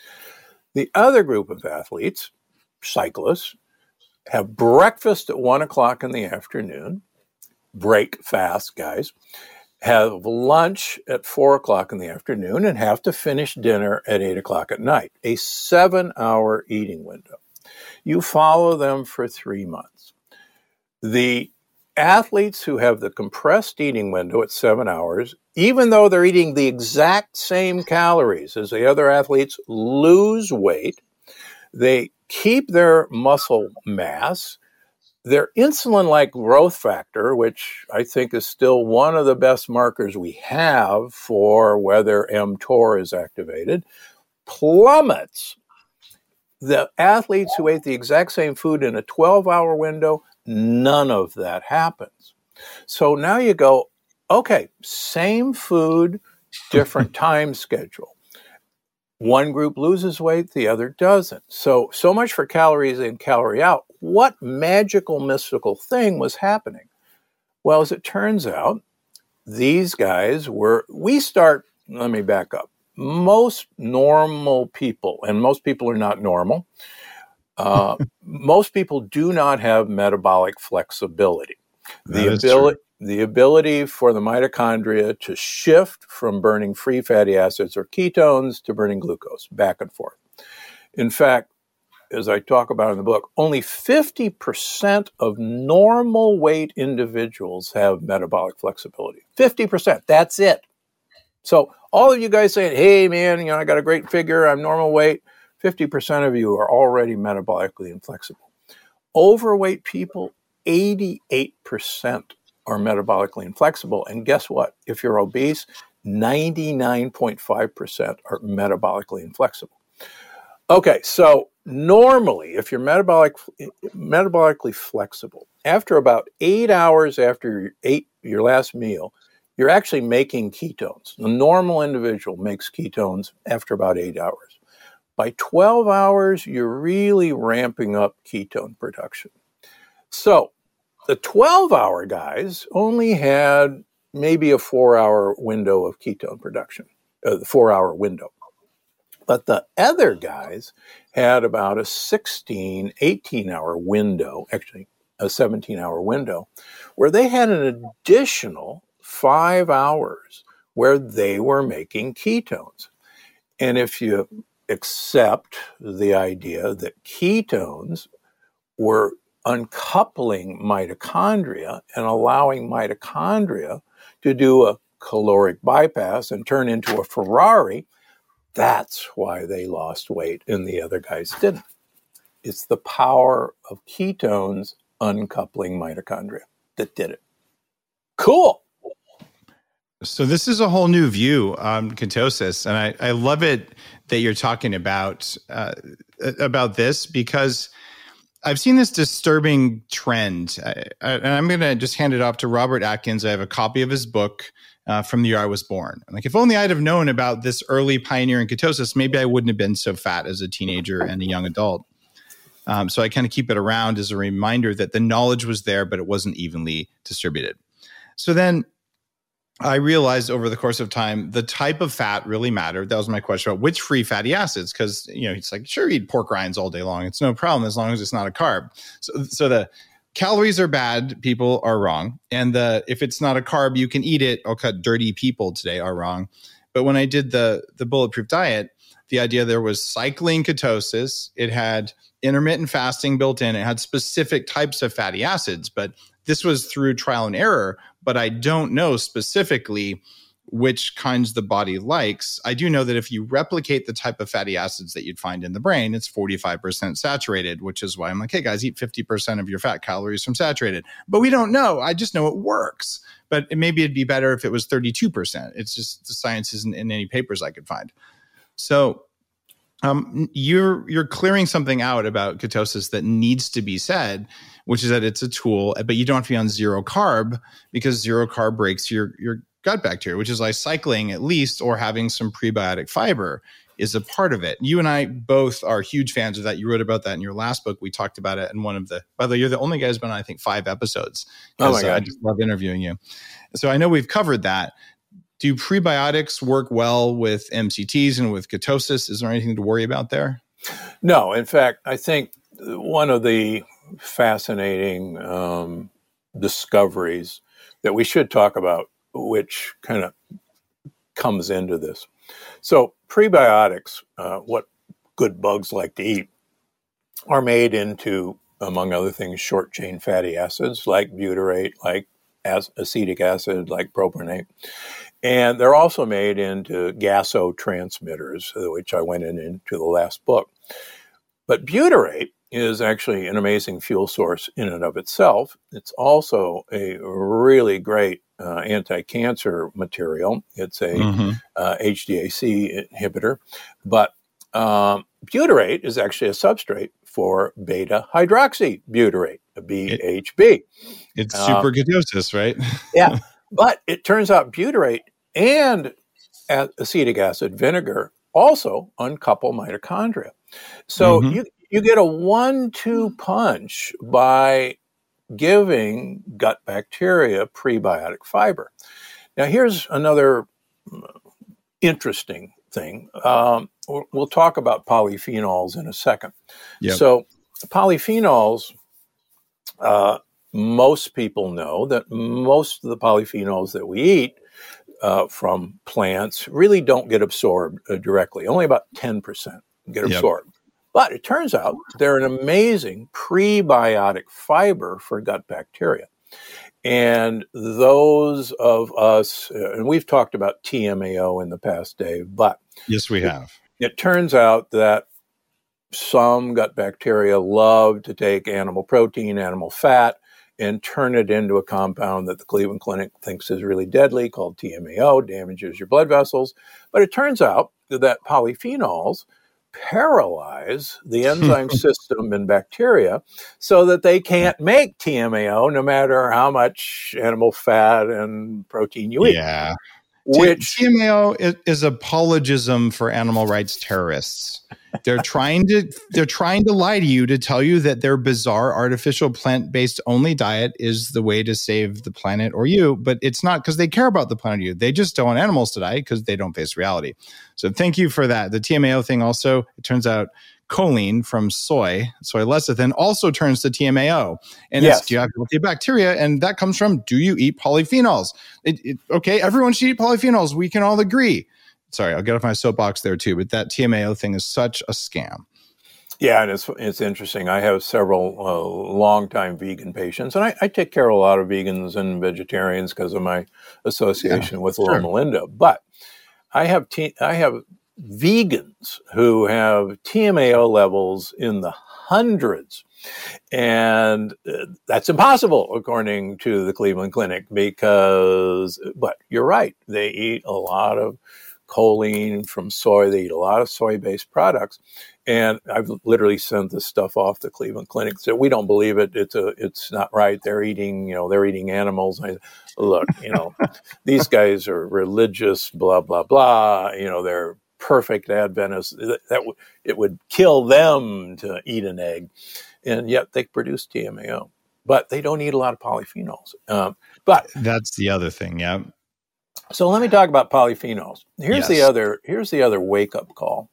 The other group of athletes, cyclists, have breakfast at 1 o'clock in the afternoon, break fast, guys, have lunch at 4 o'clock in the afternoon, and have to finish dinner at 8 o'clock at night, a 7-hour eating window. You follow them for 3 months. The athletes who have the compressed eating window at 7 hours, even though they're eating the exact same calories as the other athletes, lose weight. They keep their muscle mass. Their insulin-like growth factor, which I think is still one of the best markers we have for whether mTOR is activated, plummets. The athletes who ate the exact same food in a 12-hour window, none of that happens. So now you go, okay, same food, different time schedule. One group loses weight, the other doesn't. So much for calories in, calorie out. What magical, mystical thing was happening? Well, as it turns out, these guys let me back up. Most normal people, and most people are not normal, most people do not have metabolic flexibility. The ability for the mitochondria to shift from burning free fatty acids or ketones to burning glucose, back and forth. In fact, as I talk about in the book, only 50% of normal weight individuals have metabolic flexibility. 50%, that's it. So all of you guys saying, hey, man, I got a great figure, I'm normal weight, 50% of you are already metabolically inflexible. Overweight people, 88% are metabolically inflexible. And guess what? If you're obese, 99.5% are metabolically inflexible. Okay, so normally, if you're metabolically flexible, after about 8 hours after you ate your last meal, you're actually making ketones. The normal individual makes ketones after about 8 hours. By 12 hours, you're really ramping up ketone production. So the 12-hour guys only had maybe a 4-hour window of ketone production, the 4-hour window. But the other guys had about a 18-hour window, actually a 17-hour window, where they had an additional 5 hours where they were making ketones. And if you accept the idea that ketones were uncoupling mitochondria and allowing mitochondria to do a caloric bypass and turn into a Ferrari, that's why they lost weight and the other guys didn't. It's the power of ketones uncoupling mitochondria that did it. Cool. So this is a whole new view on ketosis, and I love it that you're talking about this, because I've seen this disturbing trend, and I'm going to just hand it off to Robert Atkins. I have a copy of his book from the year I was born. Like, if only I'd have known about this early pioneer in ketosis, maybe I wouldn't have been so fat as a teenager and a young adult. So I kind of keep it around as a reminder that the knowledge was there, but it wasn't evenly distributed. So then I realized over the course of time, the type of fat really mattered. That was my question about which free fatty acids, because, it's like, sure, eat pork rinds all day long. It's no problem as long as it's not a carb. So the calories are bad, people are wrong. And if it's not a carb, you can eat it. I'll cut dirty people today are wrong. But when I did the Bulletproof Diet, the idea there was cycling ketosis. It had intermittent fasting built in. It had specific types of fatty acids, but this was through trial and error. But I don't know specifically which kinds the body likes. I do know that if you replicate the type of fatty acids that you'd find in the brain, it's 45% saturated, which is why I'm like, hey guys, eat 50% of your fat calories from saturated. But we don't know. I just know it works. But maybe it'd be better if it was 32%. It's just the science isn't in any papers I could find. So you're clearing something out about ketosis that needs to be said, which is that it's a tool, but you don't have to be on zero carb, because zero carb breaks your gut bacteria, which is why cycling at least, or having some prebiotic fiber, is a part of it. You and I both are huge fans of that. You wrote about that in your last book. We talked about it in one of the, by the way, you're the only guy who's been on, I think, 5 episodes. Oh my God. I just love interviewing you. So I know we've covered that. Do prebiotics work well with MCTs and with ketosis? Is there anything to worry about there? No. In fact, I think one of the fascinating discoveries that we should talk about, which kind of comes into this. So prebiotics, what good bugs like to eat, are made into, among other things, short-chain fatty acids like butyrate, like acetic acid, like propionate. And they're also made into gasotransmitters, which I went into the last book. But butyrate is actually an amazing fuel source in and of itself. It's also a really great anti-cancer material. It's a HDAC inhibitor. But butyrate is actually a substrate for beta-hydroxybutyrate, BHB. It's superketosis, right? Yeah. But it turns out butyrate and acetic acid vinegar also uncouple mitochondria. So you get a 1-2 punch by giving gut bacteria prebiotic fiber. Now, here's another interesting thing. We'll talk about polyphenols in a second. Yep. So polyphenols, most people know that most of the polyphenols that we eat from plants really don't get absorbed directly. Only about 10% get absorbed. But it turns out they're an amazing prebiotic fiber for gut bacteria. And those of us, and we've talked about TMAO in the past, Dave, but yes, we have. It turns out that some gut bacteria love to take animal protein, animal fat, and turn it into a compound that the Cleveland Clinic thinks is really deadly, called TMAO, damages your blood vessels. But it turns out that polyphenols paralyze the enzyme system in bacteria so that they can't make TMAO no matter how much animal fat and protein you eat. Yeah. Which TMAO is apologism for animal rights terrorists. They're trying to lie to you to tell you that their bizarre artificial plant-based only diet is the way to save the planet or you, but it's not, because they care about the planet or you. They just don't want animals to die because they don't face reality. So thank you for that. The TMAO thing also, it turns out choline from soy lecithin, also turns to TMAO. And it's, do you have healthy bacteria? And that comes from, do you eat polyphenols? Okay, everyone should eat polyphenols. We can all agree. Sorry, I'll get off my soapbox there too, but that TMAO thing is such a scam. Yeah, and it's interesting. I have several longtime vegan patients, and I take care of a lot of vegans and vegetarians because of my association with Loma Linda. But I have vegans who have TMAO levels in the hundreds. And that's impossible, according to the Cleveland Clinic, but you're right. They eat a lot of choline from soy. They eat a lot of soy-based products. And I've literally sent this stuff off to Cleveland Clinic. So we don't believe it. It's not right. They're eating animals. Look, these guys are religious, blah, blah, blah. They're perfect Adventists. It would kill them to eat an egg. And yet they produce TMAO. But they don't eat a lot of polyphenols. But that's the other thing, yeah. So let me talk about polyphenols. Here's the other wake-up call.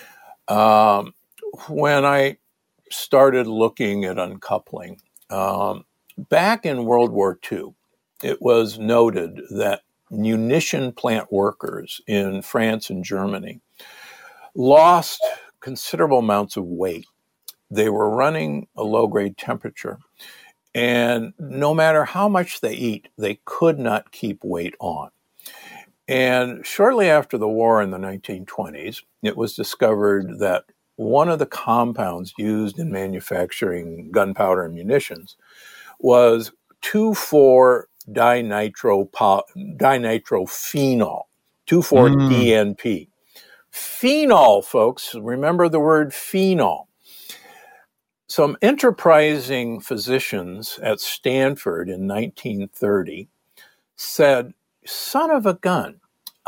When I started looking at uncoupling, back in World War II, it was noted that munition plant workers in France and Germany lost considerable amounts of weight. They were running a low-grade temperature, and no matter how much they eat, they could not keep weight on. And shortly after the war in the 1920s, it was discovered that one of the compounds used in manufacturing gunpowder and munitions was 2,4-dinitrophenol, 2,4-DNP. Phenol, folks, remember the word phenol. Some enterprising physicians at Stanford in 1930 said, son of a gun,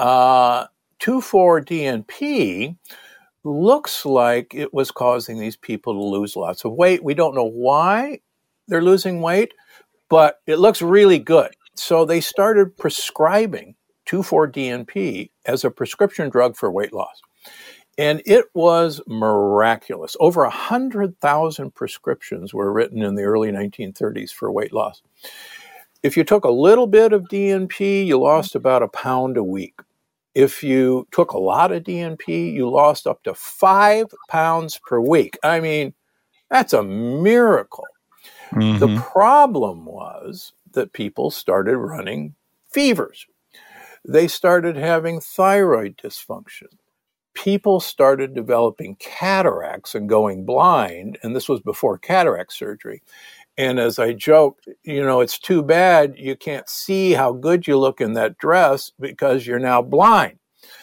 2,4-DNP looks like it was causing these people to lose lots of weight. We don't know why they're losing weight, but it looks really good. So they started prescribing 2,4-DNP as a prescription drug for weight loss. And it was miraculous. Over 100,000 prescriptions were written in the early 1930s for weight loss. If you took a little bit of DNP, you lost about a pound a week. If you took a lot of DNP, you lost up to 5 pounds per week. I mean, that's a miracle. Mm-hmm. The problem was that people started running fevers. They started having thyroid dysfunction. People started developing cataracts and going blind, and this was before cataract surgery. And as I joked, it's too bad you can't see how good you look in that dress because you're now blind.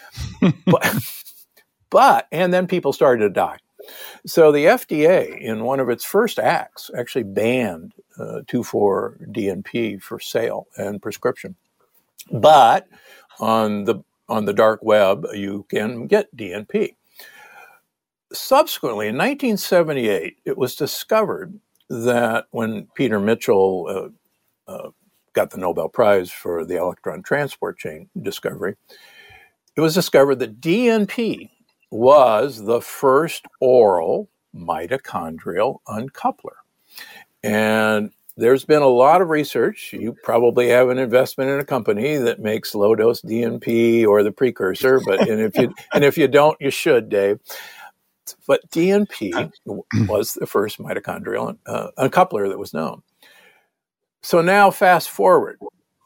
And then people started to die. So the FDA, in one of its first acts, actually banned 2,4-DNP for sale and prescription. But on the dark web, you can get DNP. Subsequently, in 1978, it was discovered that when Peter Mitchell got the Nobel Prize for the electron transport chain discovery, it was discovered that DNP was the first oral mitochondrial uncoupler. And there's been a lot of research. You probably have an investment in a company that makes low-dose DNP or the precursor, and if you don't, you should, Dave. But DNP was the first mitochondrial uncoupler that was known. So now fast forward,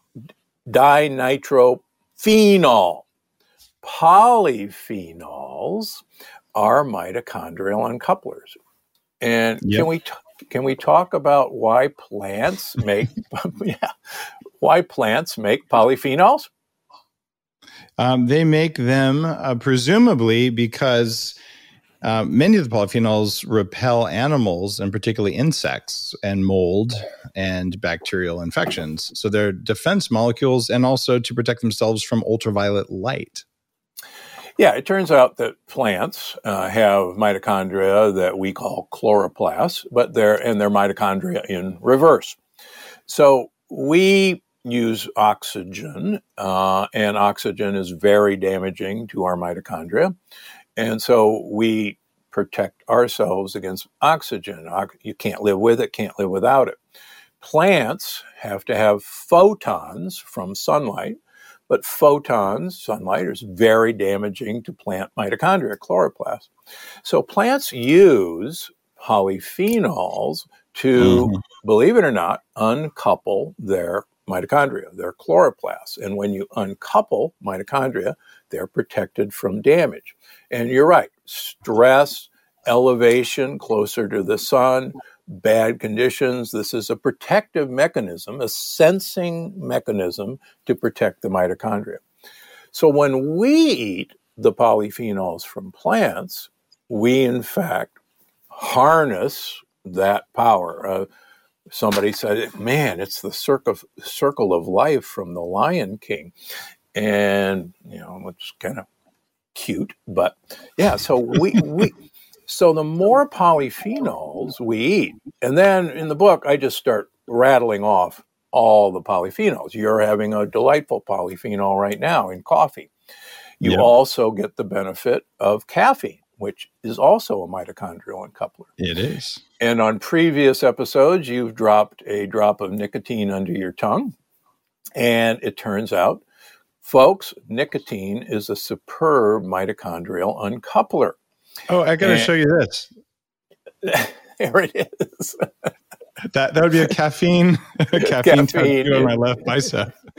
dinitrophenol. Polyphenols are mitochondrial uncouplers. And can we talk about why plants make polyphenols? They make them presumably because many of the polyphenols repel animals, and particularly insects and mold and bacterial infections. So they're defense molecules, and also to protect themselves from ultraviolet light. Yeah, it turns out that plants have mitochondria that we call chloroplasts, but they're mitochondria in reverse. So we use oxygen, and oxygen is very damaging to our mitochondria. And so we protect ourselves against oxygen. You can't live with it, can't live without it. Plants have to have photons from sunlight, but sunlight, is very damaging to plant mitochondria, chloroplasts. So plants use polyphenols to, believe it or not, uncouple their mitochondria, their chloroplasts. And when you uncouple mitochondria, they're protected from damage. And you're right, stress, elevation closer to the sun, bad conditions. This is a protective mechanism, a sensing mechanism to protect the mitochondria. So when we eat the polyphenols from plants, we in fact harness that power. Somebody said, man, it's the circle of life from The Lion King. And, it's kind of cute, but yeah, so so the more polyphenols we eat, and then in the book, I just start rattling off all the polyphenols. You're having a delightful polyphenol right now in coffee. You also get the benefit of caffeine, which is also a mitochondrial uncoupler. It is. And on previous episodes, you've dropped a drop of nicotine under your tongue. And it turns out, folks, nicotine is a superb mitochondrial uncoupler. Oh, I got to show you this. There it is. That would be a caffeine tattoo on my left bicep.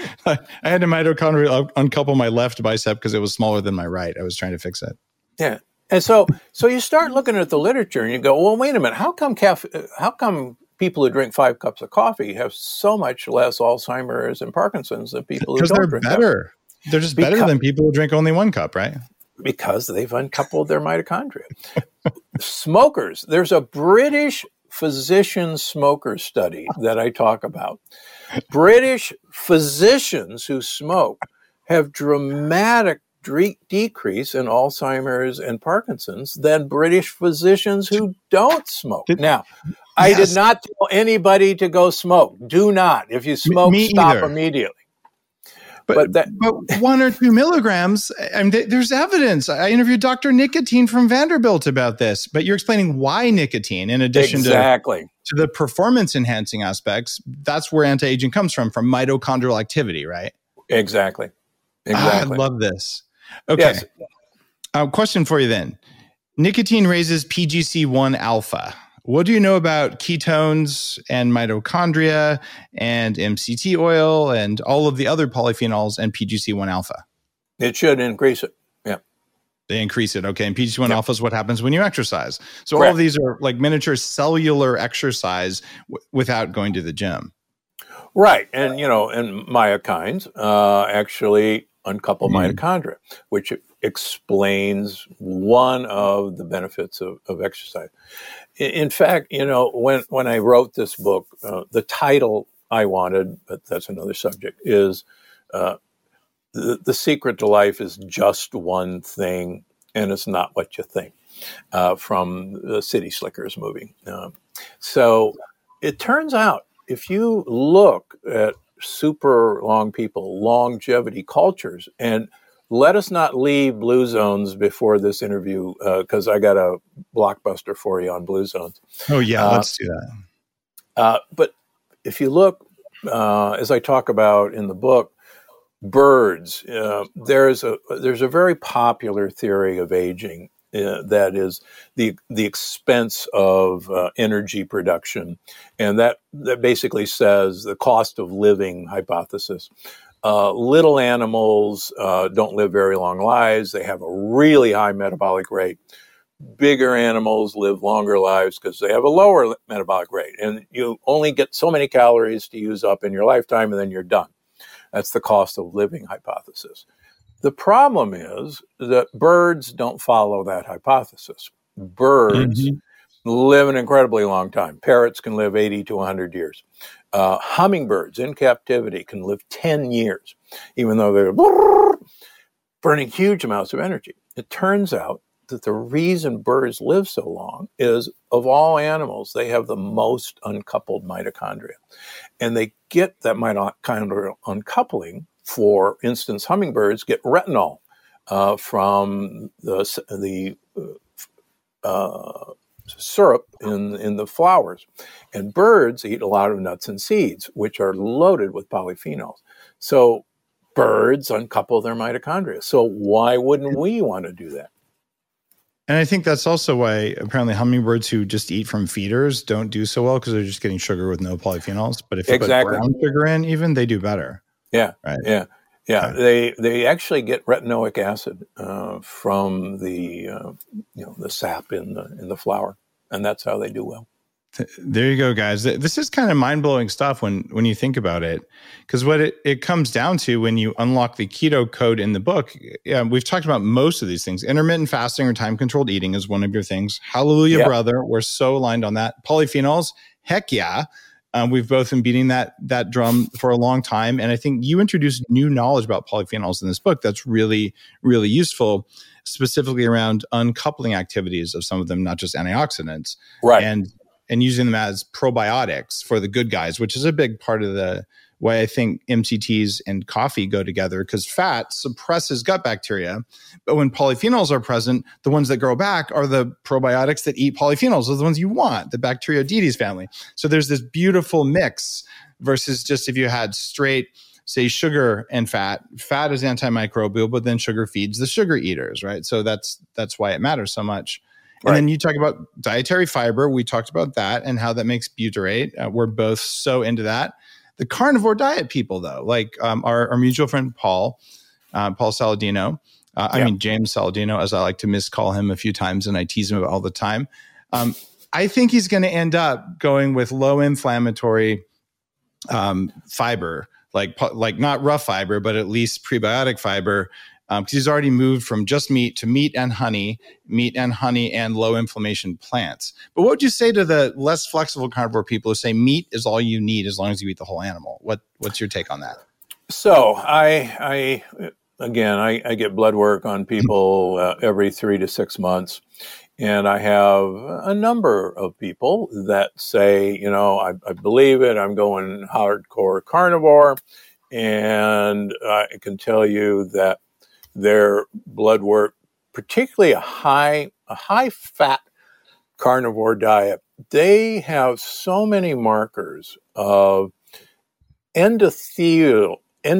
I had a mitochondria uncouple my left bicep because it was smaller than my right. I was trying to fix it. Yeah. And so you start looking at the literature and you go, well, wait a minute. How come people who drink 5 cups of coffee have so much less Alzheimer's and Parkinson's than people who don't drink better. They're just better than people who drink only 1 cup, right? Because they've uncoupled their mitochondria. Smokers. There's a British physician smoker study that I talk about. British physicians who smoke have dramatic decrease in Alzheimer's and Parkinson's than British physicians who don't smoke. Now, I did not tell anybody to go smoke. Do not. If you smoke, stop immediately. But 1 or 2 milligrams, there's evidence. I interviewed Dr. Nicotine from Vanderbilt about this, but you're explaining why nicotine, in addition to the performance enhancing aspects, that's where anti-aging comes from mitochondrial activity, right? Exactly. I love this. Okay. Yes. Question for you then. Nicotine raises PGC1 alpha. What do you know about ketones and mitochondria and MCT oil and all of the other polyphenols and PGC1 alpha? It should increase it. Yeah. They increase it. Okay. And PGC1 alpha is what happens when you exercise. So all of these are like miniature cellular exercise without going to the gym. Right. And, and myokines actually uncouple mitochondria, which explains one of the benefits of exercise. In fact, when I wrote this book, the title I wanted, but that's another subject, is The Secret to Life is Just One Thing, and It's Not What You Think, from the City Slickers movie. So it turns out, if you look at super long people, longevity cultures, and let us not leave blue zones before this interview, because I got a blockbuster for you on blue zones. Oh, yeah, let's do that. But if you look, as I talk about in the book, birds, there's a very popular theory of aging that is the expense of energy production, and that basically says the cost of living hypothesis. Little animals don't live very long lives. They have a really high metabolic rate. Bigger animals live longer lives because they have a lower metabolic rate. And you only get so many calories to use up in your lifetime, and then you're done. That's the cost of living hypothesis. The problem is that birds don't follow that hypothesis. Birds live an incredibly long time. Parrots can live 80 to 100 years. Hummingbirds in captivity can live 10 years, even though they're burning huge amounts of energy. It turns out that the reason birds live so long is, of all animals, they have the most uncoupled mitochondria. And they get that mitochondrial uncoupling. For instance, hummingbirds get retinol from the syrup in the flowers. And birds eat a lot of nuts and seeds, which are loaded with polyphenols. So birds uncouple their mitochondria. So why wouldn't we want to do that? And I think that's also why apparently hummingbirds who just eat from feeders don't do so well, because they're just getting sugar with no polyphenols. But if you put brown sugar in, even, they do better. Yeah, right. Yeah. Okay. They actually get retinoic acid from the sap in the flower, and that's how they do well. There you go, guys. This is kind of mind-blowing stuff when you think about it, because what it comes down to when you unlock the keto code in the book, we've talked about most of these things. Intermittent fasting or time-controlled eating is one of your things. Hallelujah, brother. We're so aligned on that. Polyphenols, heck yeah. We've both been beating that drum for a long time. And I think you introduced new knowledge about polyphenols in this book that's really, really useful, specifically around uncoupling activities of some of them, not just antioxidants. Right. And using them as probiotics for the good guys, which is a big part of the why I think MCTs and coffee go together, because fat suppresses gut bacteria. But when polyphenols are present, the ones that grow back are the probiotics that eat polyphenols. Those are the ones you want, the Bacteroidetes family. So there's this beautiful mix versus just if you had straight, say, sugar and fat. Fat is antimicrobial, but then sugar feeds the sugar eaters, right? So that's why it matters so much. And then you talk about dietary fiber. We talked about that and how that makes butyrate. We're both so into that. The carnivore diet people, though, like our mutual friend Paul Saladino, I mean James Saladino, as I like to miscall him a few times, and I tease him about all the time. I think he's going to end up going with low inflammatory fiber, like not rough fiber, but at least prebiotic fiber, because he's already moved from just meat to meat and honey and low inflammation plants. But what would you say to the less flexible carnivore people who say meat is all you need as long as you eat the whole animal? What's your take on that? So I get blood work on people every 3 to 6 months. And I have a number of people that say, I believe it. I'm going hardcore carnivore. And I can tell you that their blood work, particularly a high fat carnivore diet, they have so many markers of endothelial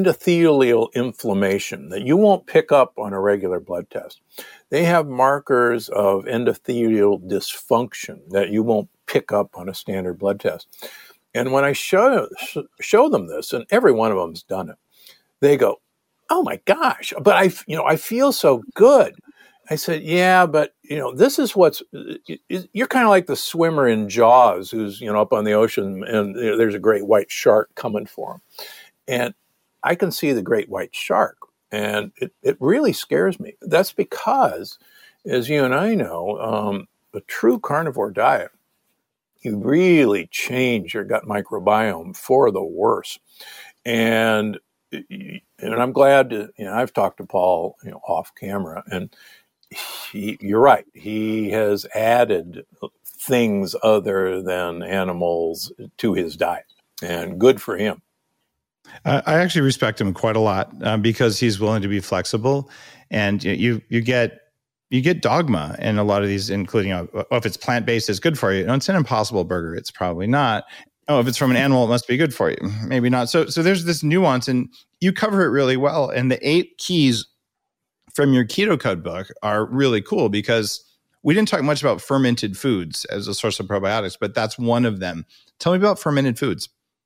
inflammation that you won't pick up on a regular blood test. They have markers of endothelial dysfunction that you won't pick up on a standard blood test. And when I show them this, and every one of them's done it, they go, "Oh my gosh, but I feel so good." I said, "Yeah, but this is you're kind of like the swimmer in Jaws who's up on the ocean and there's a great white shark coming for him. And I can see the great white shark. And it really scares me. That's because, as you and I know, a true carnivore diet, you really change your gut microbiome for the worse. And I'm glad to, I've talked to Paul, off camera, and you're right. He has added things other than animals to his diet, and good for him. I actually respect him quite a lot because he's willing to be flexible, and you get dogma in a lot of these, including if it's plant-based, it's good for you. It's an Impossible Burger, it's probably not. Oh, if it's from an animal, it must be good for you. Maybe not. So there's this nuance, and you cover it really well. And the 8 keys from your Keto Code book are really cool because we didn't talk much about fermented foods as a source of probiotics, but that's one of them. Tell me about fermented foods.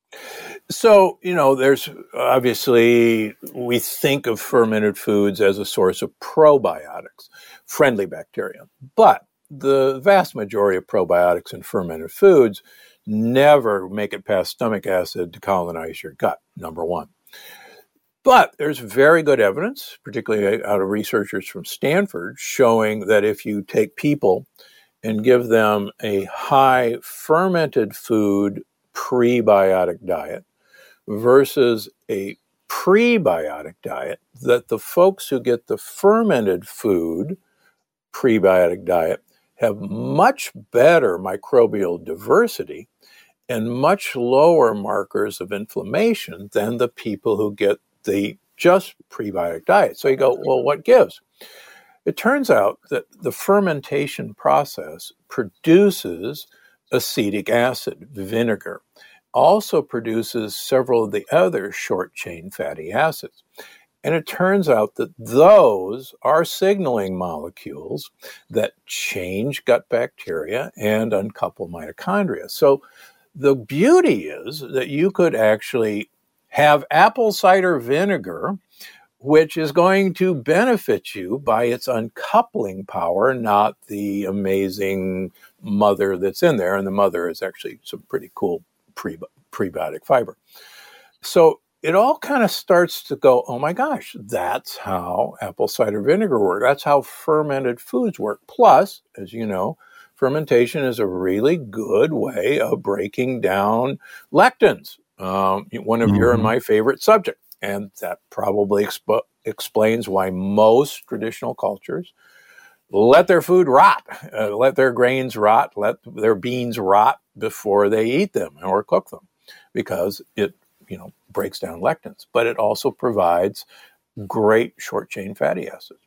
So, there's obviously, we think of fermented foods as a source of probiotics, friendly bacteria. But the vast majority of probiotics in fermented foods never make it past stomach acid to colonize your gut, number one. But there's very good evidence, particularly out of researchers from Stanford, showing that if you take people and give them a high fermented food prebiotic diet versus a prebiotic diet, that the folks who get the fermented food prebiotic diet have much better microbial diversity and much lower markers of inflammation than the people who get the just prebiotic diet. So you go, well, what gives? It turns out that the fermentation process produces acetic acid, vinegar, also produces several of the other short-chain fatty acids. And it turns out that those are signaling molecules that change gut bacteria and uncouple mitochondria. So the beauty is that you could actually have apple cider vinegar, which is going to benefit you by its uncoupling power, not the amazing mother that's in there. And the mother is actually some pretty cool prebiotic fiber. So it all kind of starts to go, oh my gosh, that's how apple cider vinegar works. That's how fermented foods work. Plus, as you know, fermentation is a really good way of breaking down lectins, one of your and my favorite subjects. And that probably explains why most traditional cultures let their food rot, let their grains rot, let their beans rot before they eat them or cook them, because it, breaks down lectins. But it also provides great short-chain fatty acids.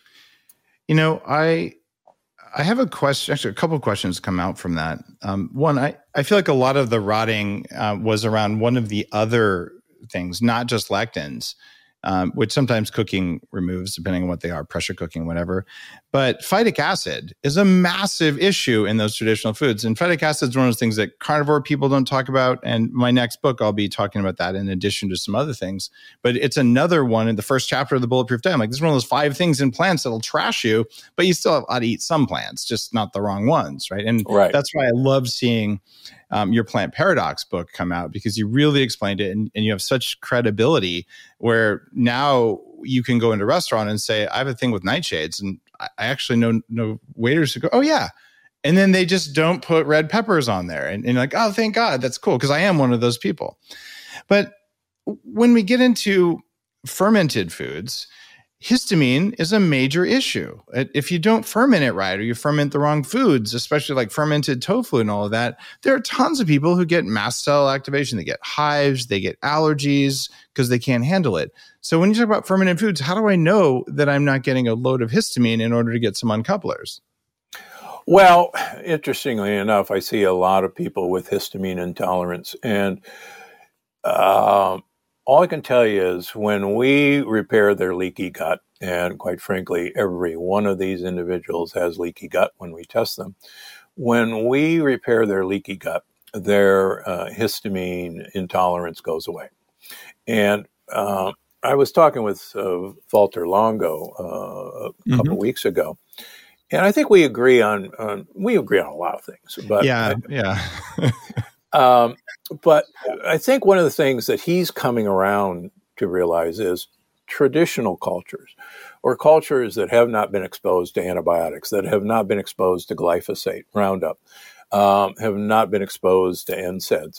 I have a question, actually a couple of questions come out from that. One, I feel like a lot of the rotting was around one of the other things, not just lectins. which sometimes cooking removes, depending on what they are, pressure cooking, whatever. But phytic acid is a massive issue in those traditional foods. And phytic acid is one of those things that carnivore people don't talk about. And my next book, I'll be talking about that in addition to some other things. But it's another one in the first chapter of the Bulletproof Diet. I'm like, this is one of those 5 things in plants that'll trash you, but you still ought to eat some plants, just not the wrong ones, right? And that's why I love seeing your Plant Paradox book come out, because you really explained it and you have such credibility where now you can go into a restaurant and say, I have a thing with nightshades. And I actually know waiters who go, oh yeah. And then they just don't put red peppers on there. And like, oh, thank God, that's cool. Because I am one of those people. But when we get into fermented foods, histamine is a major issue. If you don't ferment it right, or you ferment the wrong foods, especially like fermented tofu and all of that, there are tons of people who get mast cell activation. They get hives, they get allergies because they can't handle it. So when you talk about fermented foods, how do I know that I'm not getting a load of histamine in order to get some uncouplers? Well, interestingly enough, I see a lot of people with histamine intolerance. And all I can tell you is when we repair their leaky gut, and quite frankly, every one of these individuals has leaky gut when we test them. When we repair their leaky gut, their histamine intolerance goes away. And I was talking with Walter Longo a couple of weeks ago, and I think we agree on a lot of things. But but I think one of the things that he's coming around to realize is traditional cultures, or cultures that have not been exposed to antibiotics, that have not been exposed to glyphosate, Roundup, have not been exposed to NSAIDs,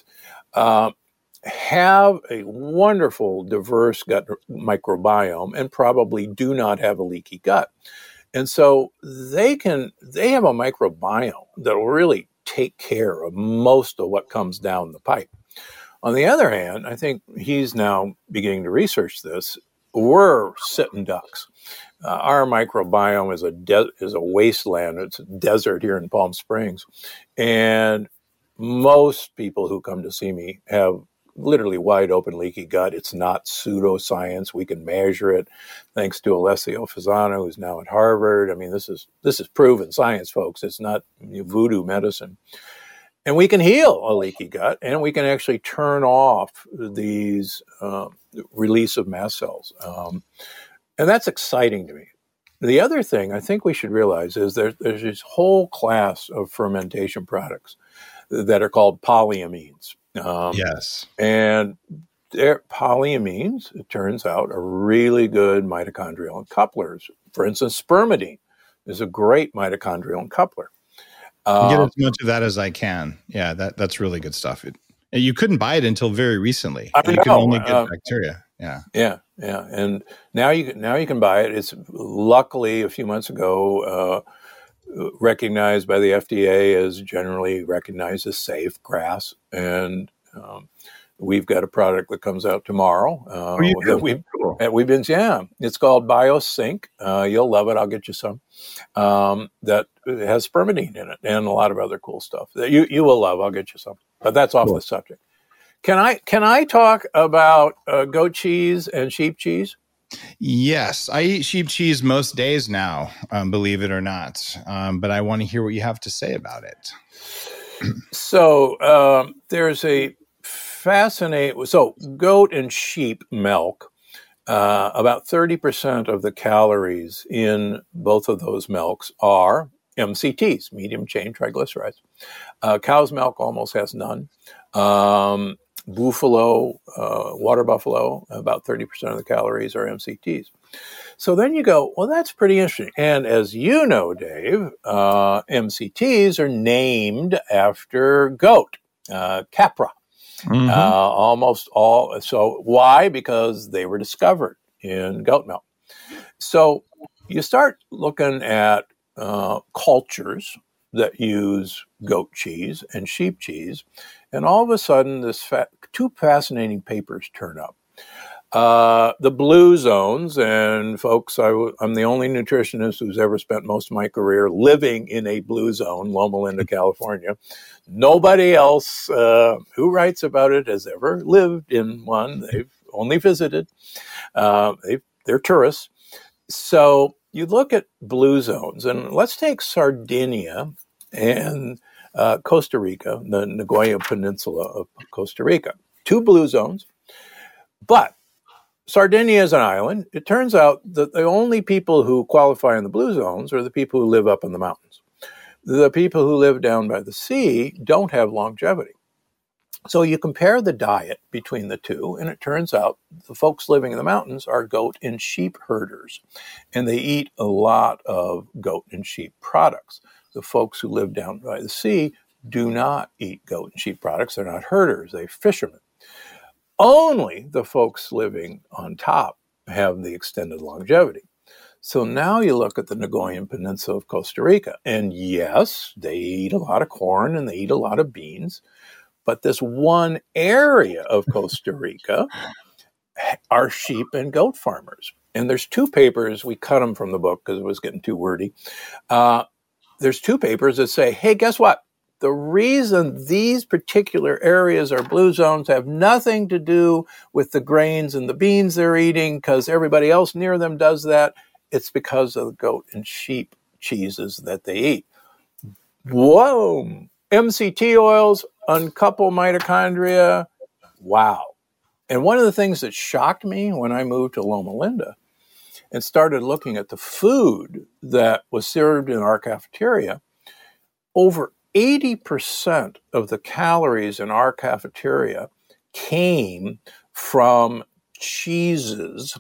have a wonderful, diverse gut microbiome and probably do not have a leaky gut. And so they have a microbiome that will really take care of most of what comes down the pipe. On the other hand, I think he's now beginning to research this. We're sitting ducks. Our microbiome is a wasteland. It's a desert here in Palm Springs. And most people who come to see me have literally wide open leaky gut. It's not pseudoscience. We can measure it thanks to Alessio Fasano, who's now at Harvard. I mean, this is proven science, folks. It's not voodoo medicine. And we can heal a leaky gut, and we can actually turn off these release of mast cells. And that's exciting to me. The other thing I think we should realize is there's this whole class of fermentation products that are called polyamines. Yes. And polyamines, it turns out, are really good mitochondrial couplers. For instance, spermidine is a great mitochondrial coupler. Get as much of that as I can. Yeah, that's really good stuff. You couldn't buy it until very recently. You could only get bacteria. Yeah. And now you can buy it. It's luckily a few months ago recognized by the FDA as generally recognized as safe GRAS, and we've got a product that comes out tomorrow. We've been it's called BioSync. You'll love it. I'll get you some. That has spermidine in it and a lot of other cool stuff that you will love. I'll get you some. But that's off the subject. Can I talk about goat cheese and sheep cheese? Yes, I eat sheep cheese most days now, believe it or not. But I want to hear what you have to say about it. So there's a goat and sheep milk, about 30% of the calories in both of those milks are MCTs, medium chain triglycerides. Cow's milk almost has none. Buffalo, water buffalo, about 30% of the calories are MCTs. So then you go, well, that's pretty interesting. And as you know, Dave, MCTs are named after goat, Capra. Almost all. So why? Because they were discovered in goat milk. So you start looking at cultures that use goat cheese and sheep cheese, and all of a sudden, two fascinating papers turn up. The blue zones, and folks, I'm the only nutritionist who's ever spent most of my career living in a blue zone, Loma Linda, California. Nobody else who writes about it has ever lived in one. They've only visited. They're tourists. So you look at blue zones, and let's take Sardinia and Costa Rica, the Nicoya Peninsula of Costa Rica. 2 blue zones, but Sardinia is an island. It turns out that the only people who qualify in the blue zones are the people who live up in the mountains. The people who live down by the sea don't have longevity. So you compare the diet between the two, and it turns out the folks living in the mountains are goat and sheep herders, and they eat a lot of goat and sheep products. The folks who live down by the sea do not eat goat and sheep products. They're not herders, they're fishermen. Only the folks living on top have the extended longevity. So now you look at the Nicoyan Peninsula of Costa Rica, and yes, they eat a lot of corn and they eat a lot of beans, but this one area of Costa Rica are sheep and goat farmers. And there's 2 papers, we cut them from the book because it was getting too wordy. There's 2 papers that say, hey, guess what? The reason these particular areas are blue zones have nothing to do with the grains and the beans they're eating because everybody else near them does that. It's because of the goat and sheep cheeses that they eat. Whoa! MCT oils uncouple mitochondria. Wow. And one of the things that shocked me when I moved to Loma Linda and started looking at the food that was served in our cafeteria, over 80% of the calories in our cafeteria came from cheeses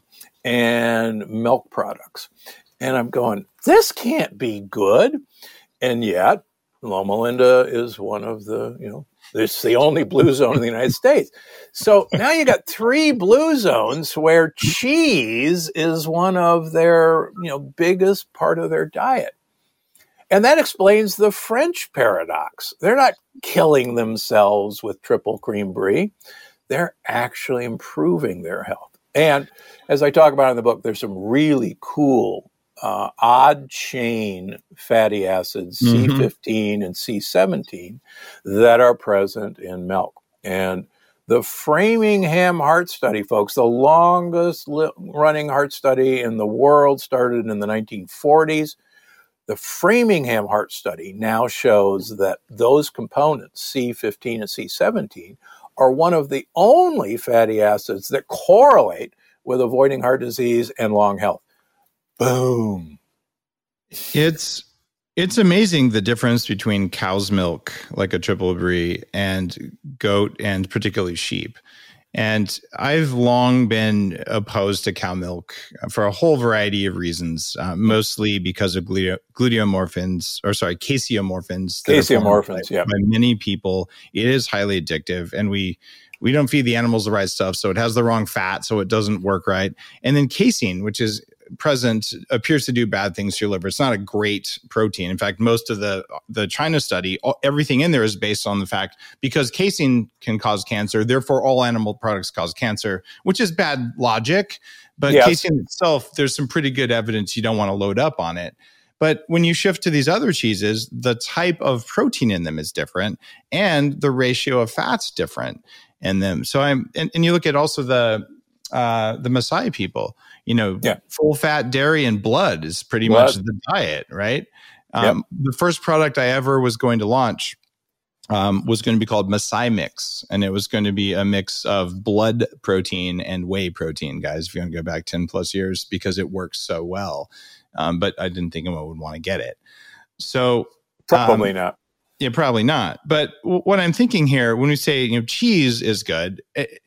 and milk products. And I'm going, this can't be good. And yet, Loma Linda is one of the, it's the only blue zone in the United States. So now you got 3 blue zones where cheese is one of their, biggest part of their diet. And that explains the French paradox. They're not killing themselves with triple cream brie. They're actually improving their health. And as I talk about in the book, there's some really cool odd chain fatty acids, C15 and C17, that are present in milk. And the Framingham Heart Study, folks, the longest running heart study in the world, started in the 1940s. The Framingham Heart Study now shows that those components, C15 and C17, are one of the only fatty acids that correlate with avoiding heart disease and long health. Boom. It's amazing the difference between cow's milk, like a triple brie, and goat and particularly sheep. And I've long been opposed to cow milk for a whole variety of reasons, mostly because of caseomorphins. Caseomorphins, yeah. By many people, it is highly addictive, and we don't feed the animals the right stuff, so it has the wrong fat, so it doesn't work right. And then casein, which is present, appears to do bad things to your liver. It's not a great protein. In fact, most of the China study, everything in there is based on the fact because casein can cause cancer, therefore all animal products cause cancer, which is bad logic. But yes, casein itself, there's some pretty good evidence you don't want to load up on it. But when you shift to these other cheeses, the type of protein in them is different and the ratio of fat's different in them. So and you look at also the Maasai people, full fat dairy and blood is pretty much the diet, right? The first product I ever was going to launch was going to be called Maasai Mix, and it was going to be a mix of blood protein and whey protein, guys, if you want to go back 10 plus years, because it works so well. But I didn't think anyone would want to get it. So probably not. Yeah, probably not. But what I'm thinking here, when we say, cheese is good,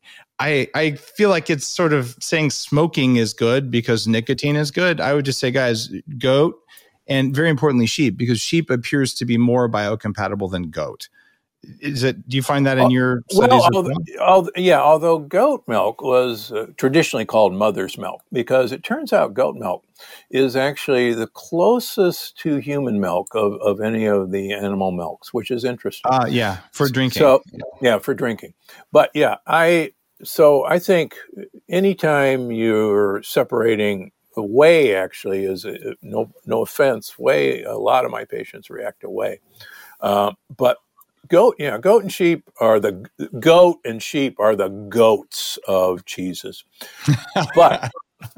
I feel like it's sort of saying smoking is good because nicotine is good. I would just say, guys, goat, and very importantly, sheep, because sheep appears to be more biocompatible than goat. Do you find that in your studies? Although goat milk was traditionally called mother's milk, because it turns out goat milk is actually the closest to human milk of any of the animal milks, which is interesting. For drinking. For drinking. But I think anytime you're separating the whey, actually is no offense, whey. A lot of my patients react to whey, but goat and sheep are the goats of cheeses. But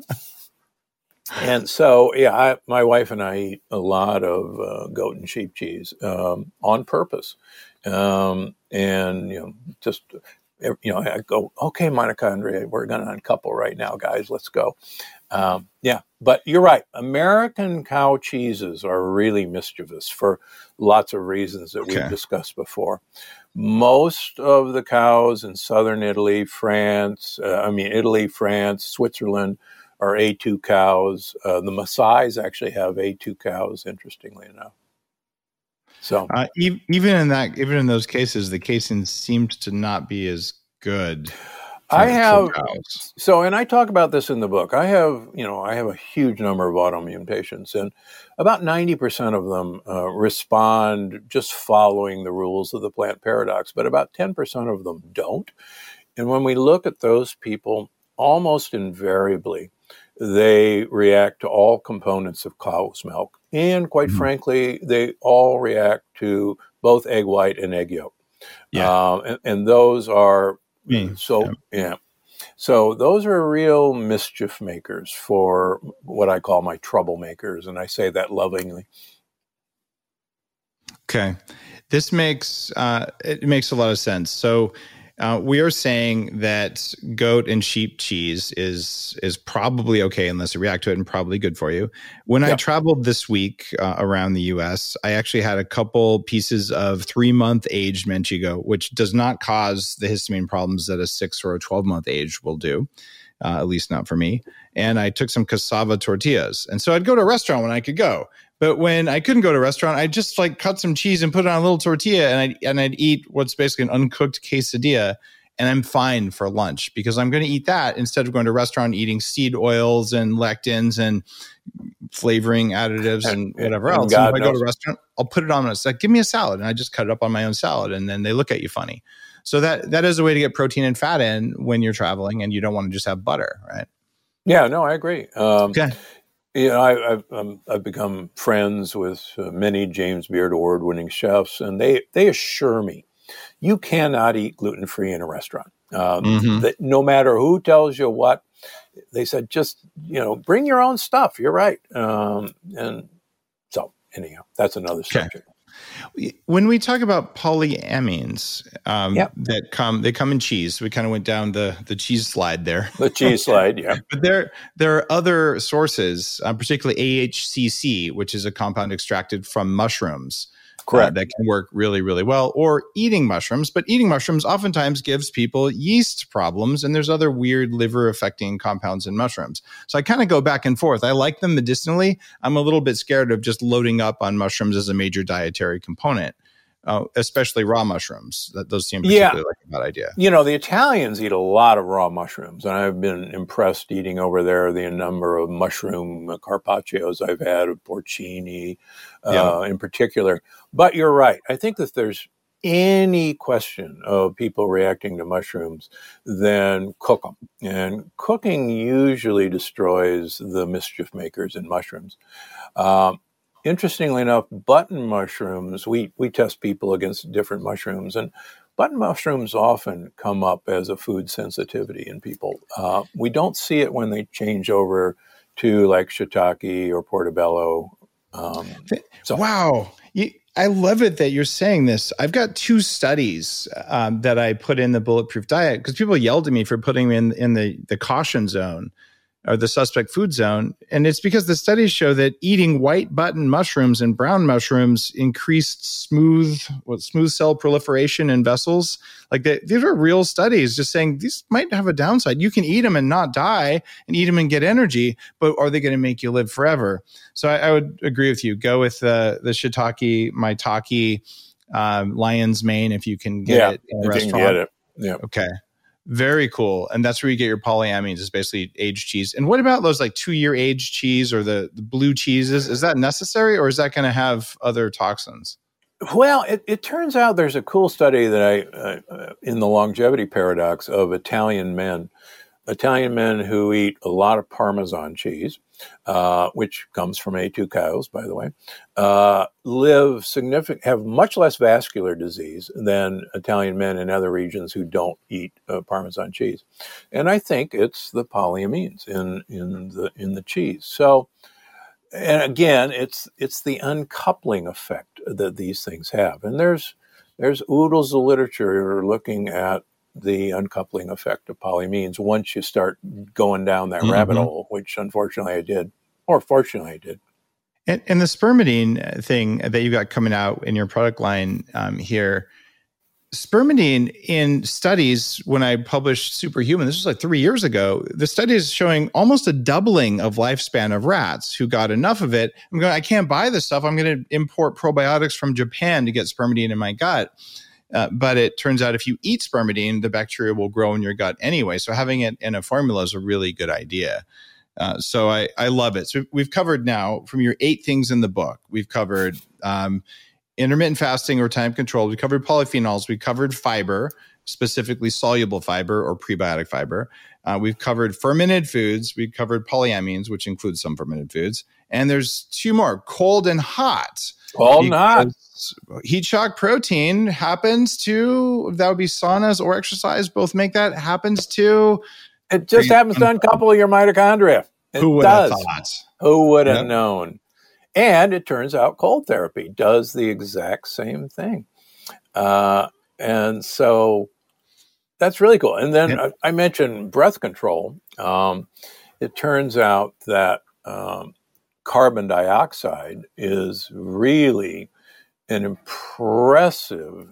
and so, my wife and I eat a lot of goat and sheep cheese on purpose, and just I go, okay, Monica, Andrea, we're going to uncouple right now, guys. Let's go. But you're right. American cow cheeses are really mischievous for lots of reasons that we've discussed before. Most of the cows in southern Italy, France, Switzerland, are A2 cows. The Maasais actually have A2 cows, interestingly enough. So even in those cases, the casein seems to not be as good. And I talk about this in the book. I have a huge number of autoimmune patients, and about 90% of them respond just following the rules of the plant paradox, but about 10% of them don't. And when we look at those people, almost invariably, they react to all components of cow's milk. And quite frankly, they all react to both egg white and egg yolk. And those are, So those are real mischief makers for what I call my troublemakers. And I say that lovingly. Okay. This makes a lot of sense. So we are saying that goat and sheep cheese is probably okay unless you react to it, and probably good for you. When I traveled this week around the U.S., I actually had a couple pieces of 3-month aged Manchego, which does not cause the histamine problems that a 6 or a 12-month age will do, at least not for me. And I took some cassava tortillas. And so I'd go to a restaurant when I could go. But when I couldn't go to a restaurant, I'd just cut some cheese and put it on a little tortilla, and I'd eat what's basically an uncooked quesadilla, and I'm fine for lunch because I'm going to eat that instead of going to a restaurant and eating seed oils and lectins and flavoring additives and whatever else. And if I go to a restaurant, I'll put it on and it's like, give me a salad, and I just cut it up on my own salad, and then they look at you funny. So that is a way to get protein and fat in when you're traveling, and you don't want to just have butter, right? Yeah, no, I agree. Okay. I've become friends with many James Beard Award-winning chefs, and they assure me you cannot eat gluten-free in a restaurant. That no matter who tells you what, they said, just bring your own stuff. You're right. And so anyhow, that's another subject. When we talk about polyamines they come in cheese. We kind of went down the cheese slide there. The cheese slide, yeah. But there are other sources, particularly AHCC, which is a compound extracted from mushrooms. Correct. That can work really, really well, or eating mushrooms. But eating mushrooms oftentimes gives people yeast problems, and there's other weird liver-affecting compounds in mushrooms. So I kind of go back and forth. I like them medicinally. I'm a little bit scared of just loading up on mushrooms as a major dietary component, especially raw mushrooms. Those seem particularly like a bad idea. The Italians eat a lot of raw mushrooms, and I've been impressed eating over there the number of mushroom carpaccios I've had of porcini in particular. But you're right. I think that there's any question of people reacting to mushrooms, then cook them. And cooking usually destroys the mischief makers in mushrooms. Interestingly enough, button mushrooms, we test people against different mushrooms, and button mushrooms often come up as a food sensitivity in people. We don't see it when they change over to like shiitake or portobello. Wow. I love it that you're saying this. I've got 2 studies that I put in the Bulletproof Diet because people yelled at me for putting them in the caution zone or the suspect food zone. And it's because the studies show that eating white button mushrooms and brown mushrooms increased smooth cell proliferation in vessels. These are real studies just saying these might have a downside. You can eat them and not die, and eat them and get energy, but are they going to make you live forever? So I would agree with you. Go with the shiitake, maitake, lion's mane if you can get it in a restaurant. You can get it. Yeah. Okay. Very cool. And that's where you get your polyamines, is basically aged cheese. And what about those 2-year aged cheese or the blue cheeses? Is that necessary, or is that going to have other toxins? Well, it turns out there's a cool study that in the longevity paradox of Italian men Italian men who eat a lot of Parmesan cheese, which comes from A2 cows, by the way, have much less vascular disease than Italian men in other regions who don't eat Parmesan cheese. And I think it's the polyamines in the cheese. So, and again, it's the uncoupling effect that these things have. And there's oodles of literature looking at the uncoupling effect of polyamines once you start going down that rabbit hole, which unfortunately I did, or fortunately I did. And the spermidine thing that you got coming out in your product line here, spermidine in studies, when I published Superhuman, this was like 3 years ago, the study is showing almost a doubling of lifespan of rats who got enough of it. I'm going, I can't buy this stuff. I'm going to import probiotics from Japan to get spermidine in my gut. But it turns out if you eat spermidine, the bacteria will grow in your gut anyway. So having it in a formula is a really good idea. So I love it. So we've covered now from your 8 things in the book. We've covered intermittent fasting or time control. We covered polyphenols. We covered fiber, specifically soluble fiber or prebiotic fiber. We've covered fermented foods. We've covered polyamines, which includes some fermented foods. And there's 2 more, cold and hot. Cold and hot. Heat shock protein happens to, that would be saunas or exercise, both make that, happens to. It just happens to uncouple your mitochondria. Who would have thought? Who would have known? And it turns out cold therapy does the exact same thing. And so that's really cool. And then I mentioned breath control. It turns out that carbon dioxide is really an impressive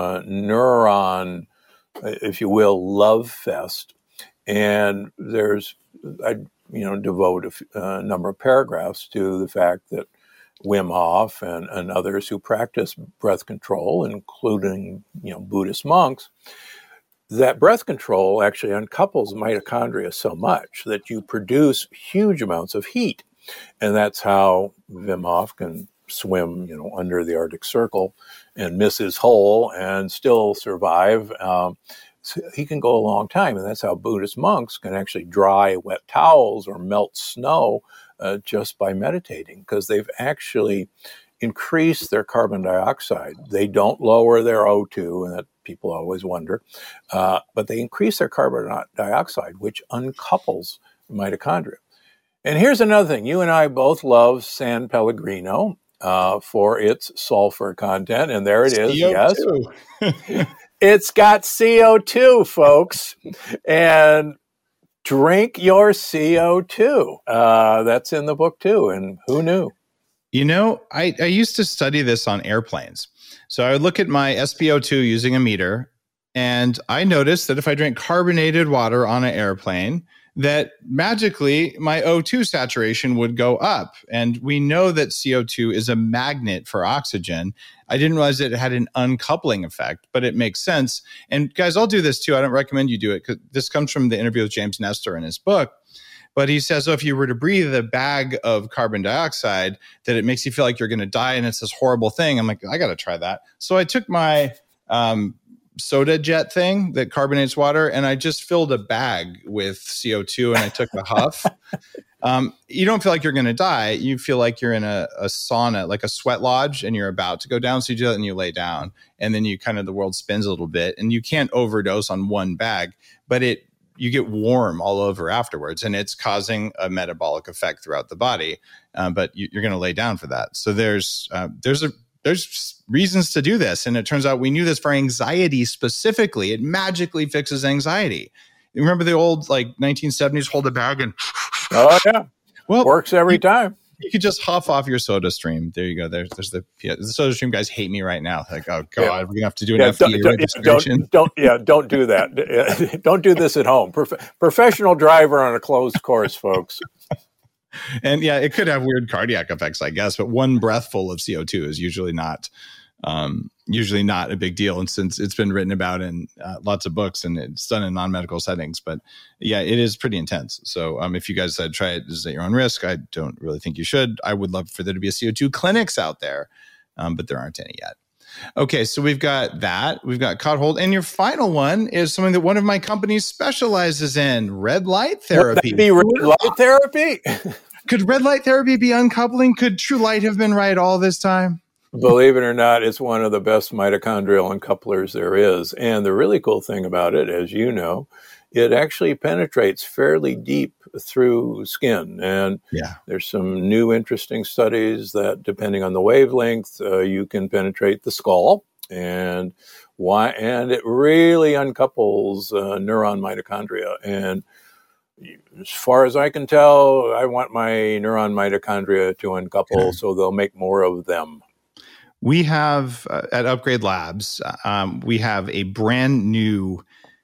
neuron, if you will, love fest. And I devote a number of paragraphs to the fact that Wim Hof and others who practice breath control, including Buddhist monks, that breath control actually uncouples mitochondria so much that you produce huge amounts of heat. And that's how Wim Hof can swim, under the Arctic Circle and miss his hole and still survive. So he can go a long time. And that's how Buddhist monks can actually dry wet towels or melt snow just by meditating, because they've actually increased their carbon dioxide. They don't lower their O2, and that people always wonder, but they increase their carbon dioxide, which uncouples mitochondria. And here's another thing. You and I both love San Pellegrino for its sulfur content. And there it is. CO2. Yes. It's got CO2, folks. And drink your CO2. That's in the book too. And who knew? I used to study this on airplanes. So I would look at my SpO2 using a meter. And I noticed that if I drank carbonated water on an airplane, that magically my O2 saturation would go up. And we know that CO2 is a magnet for oxygen. I didn't realize that it had an uncoupling effect, but it makes sense. And guys, I'll do this too. I don't recommend you do it, because this comes from the interview with James Nestor in his book. But he says, if you were to breathe a bag of carbon dioxide, that it makes you feel like you're going to die and it's this horrible thing. I'm like, I got to try that. So I took my soda jet thing that carbonates water, and I just filled a bag with CO2 and I took a huff. You don't feel like you're going to die. You feel like you're in a sauna, like a sweat lodge, and you're about to go down. So you do that and you lay down, and then the world spins a little bit, and you can't overdose on one bag, but you get warm all over afterwards, and it's causing a metabolic effect throughout the body. But you're going to lay down for that. So there's reasons to do this. And it turns out we knew this for anxiety specifically. It magically fixes anxiety. You remember the old 1970s hold a bag and oh yeah, well, works every time. You could just huff off your soda stream. There you go. There's the soda stream guys hate me right now. Like, oh God, we're gonna have to do an FDA registration. Don't do that. Don't do this at home. Professional driver on a closed course, folks. And yeah, it could have weird cardiac effects, I guess, but one breathful of CO2 is usually not a big deal. And since it's been written about in lots of books and it's done in non-medical settings, but yeah, it is pretty intense. So if you guys said try it, this is at your own risk. I don't really think you should. I would love for there to be a CO2 clinics out there, but there aren't any yet. Okay, so we've got that. We've got cod hold. And your final one is something that one of my companies specializes in, red light therapy. Would that be red light therapy? Could red light therapy be uncoupling? Could true light have been right all this time? Believe it or not, it's one of the best mitochondrial uncouplers there is. And the really cool thing about it, as you know, it actually penetrates fairly deep through skin. And there's some new interesting studies that depending on the wavelength, you can penetrate the skull. And it really uncouples neuron mitochondria. And as far as I can tell, I want my neuron mitochondria to uncouple so they'll make more of them. We have at Upgrade Labs, we have a brand new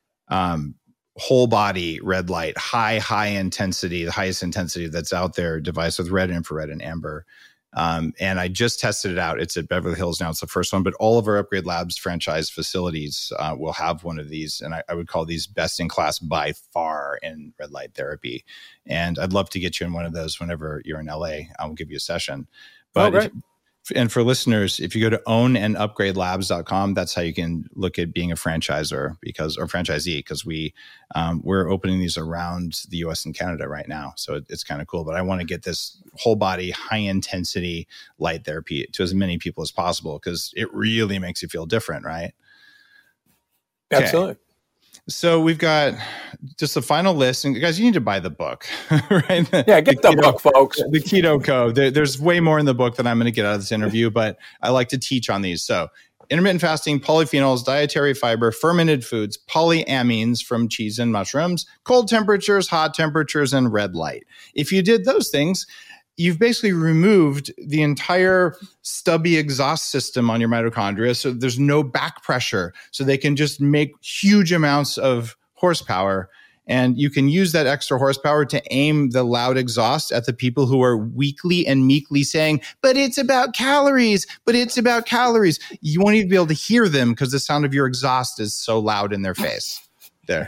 whole body red light, high intensity, the highest intensity that's out there device with red, infrared, and amber. And I just tested it out. It's at Beverly Hills now. It's the first one, but all of our Upgrade Labs franchise facilities will have one of these. And I would call these best in class by far in red light therapy. And I'd love to get you in one of those whenever you're in LA. I'll give you a session. But and for listeners, if you go to ownandupgradelabs.com, that's how you can look at being a franchisee because we're opening these around the US and Canada right now. So it's kind of cool. But I want to get this whole body, high intensity light therapy to as many people as possible because it really makes you feel different, right? Okay. Absolutely. So we've got just the final list. And guys, you need to buy the book, right? Get the book, folks. The Keto Code. There's way more in the book than I'm going to get out of this interview, but I like to teach on these. So intermittent fasting, polyphenols, dietary fiber, fermented foods, polyamines from cheese and mushrooms, cold temperatures, hot temperatures, and red light. If you did those things, you've basically removed the entire stubby exhaust system on your mitochondria. So there's no back pressure. So they can just make huge amounts of horsepower. And you can use that extra horsepower to aim the loud exhaust at the people who are weakly and meekly saying, but it's about calories, but it's about calories. You won't even be able to hear them because the sound of your exhaust is so loud in their face. There.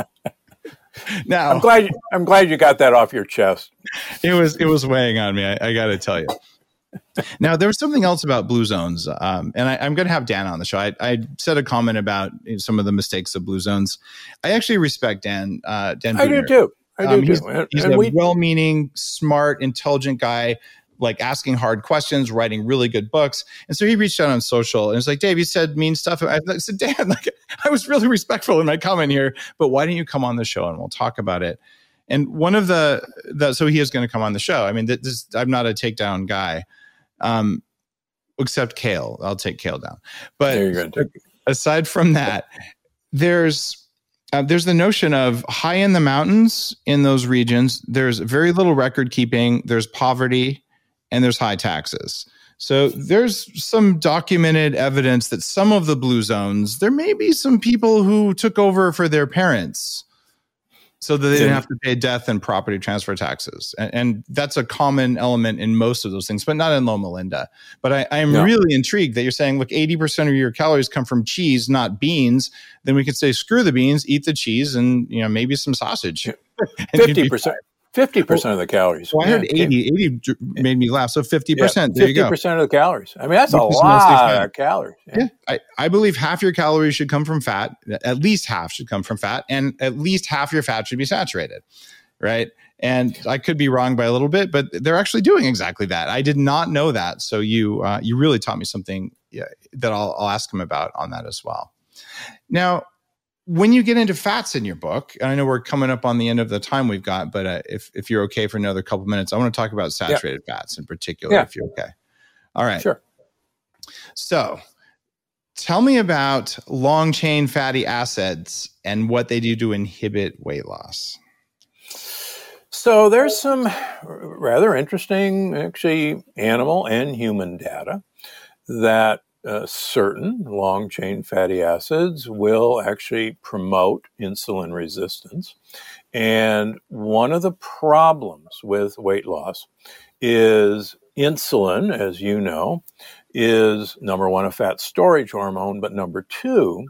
Now, I'm glad you got that off your chest. It was weighing on me. I got to tell you. Now, there was something else about Blue Zones, and I'm going to have Dan on the show. I said a comment about some of the mistakes of Blue Zones. I actually respect Dan. Dan Buettner. I do too. He's a well-meaning, smart, intelligent guy, like asking hard questions, writing really good books. And so he reached out on social and it's like, Dave, you said mean stuff. I said, Dan, I was really respectful in my comment here, but why don't you come on the show and we'll talk about it? And one of so he is going to come on the show. I mean, I'm not a takedown guy, except Kale. I'll take Kale down. But aside from that, there's the notion of high in the mountains in those regions. There's very little record keeping. There's poverty. And there's high taxes. So there's some documented evidence that some of the blue zones, there may be some people who took over for their parents so that they didn't have to pay death and property transfer taxes. And that's a common element in most of those things, but not in Loma Linda. But I'm really intrigued that you're saying, look, 80% of your calories come from cheese, not beans. Then we could say, screw the beans, eat the cheese, and maybe some sausage. 50%. 50% of the calories. Well, I heard 80. 80 made me laugh. So 50%. There you go. 50% of the calories. I mean, that's a lot of calories. Yeah. I believe half your calories should come from fat. At least half should come from fat. And at least half your fat should be saturated. Right. And I could be wrong by a little bit, but they're actually doing exactly that. I did not know that. So you really taught me something that I'll ask him about on that as well. Now, when you get into fats in your book, and I know we're coming up on the end of the time we've got, but if you're okay for another couple minutes, I want to talk about saturated fats in particular, if you're okay. All right. Sure. So tell me about long chain fatty acids and what they do to inhibit weight loss. So there's some rather interesting, actually, animal and human data that certain long-chain fatty acids will actually promote insulin resistance. And one of the problems with weight loss is insulin, as you know, is number one, a fat storage hormone, but number two,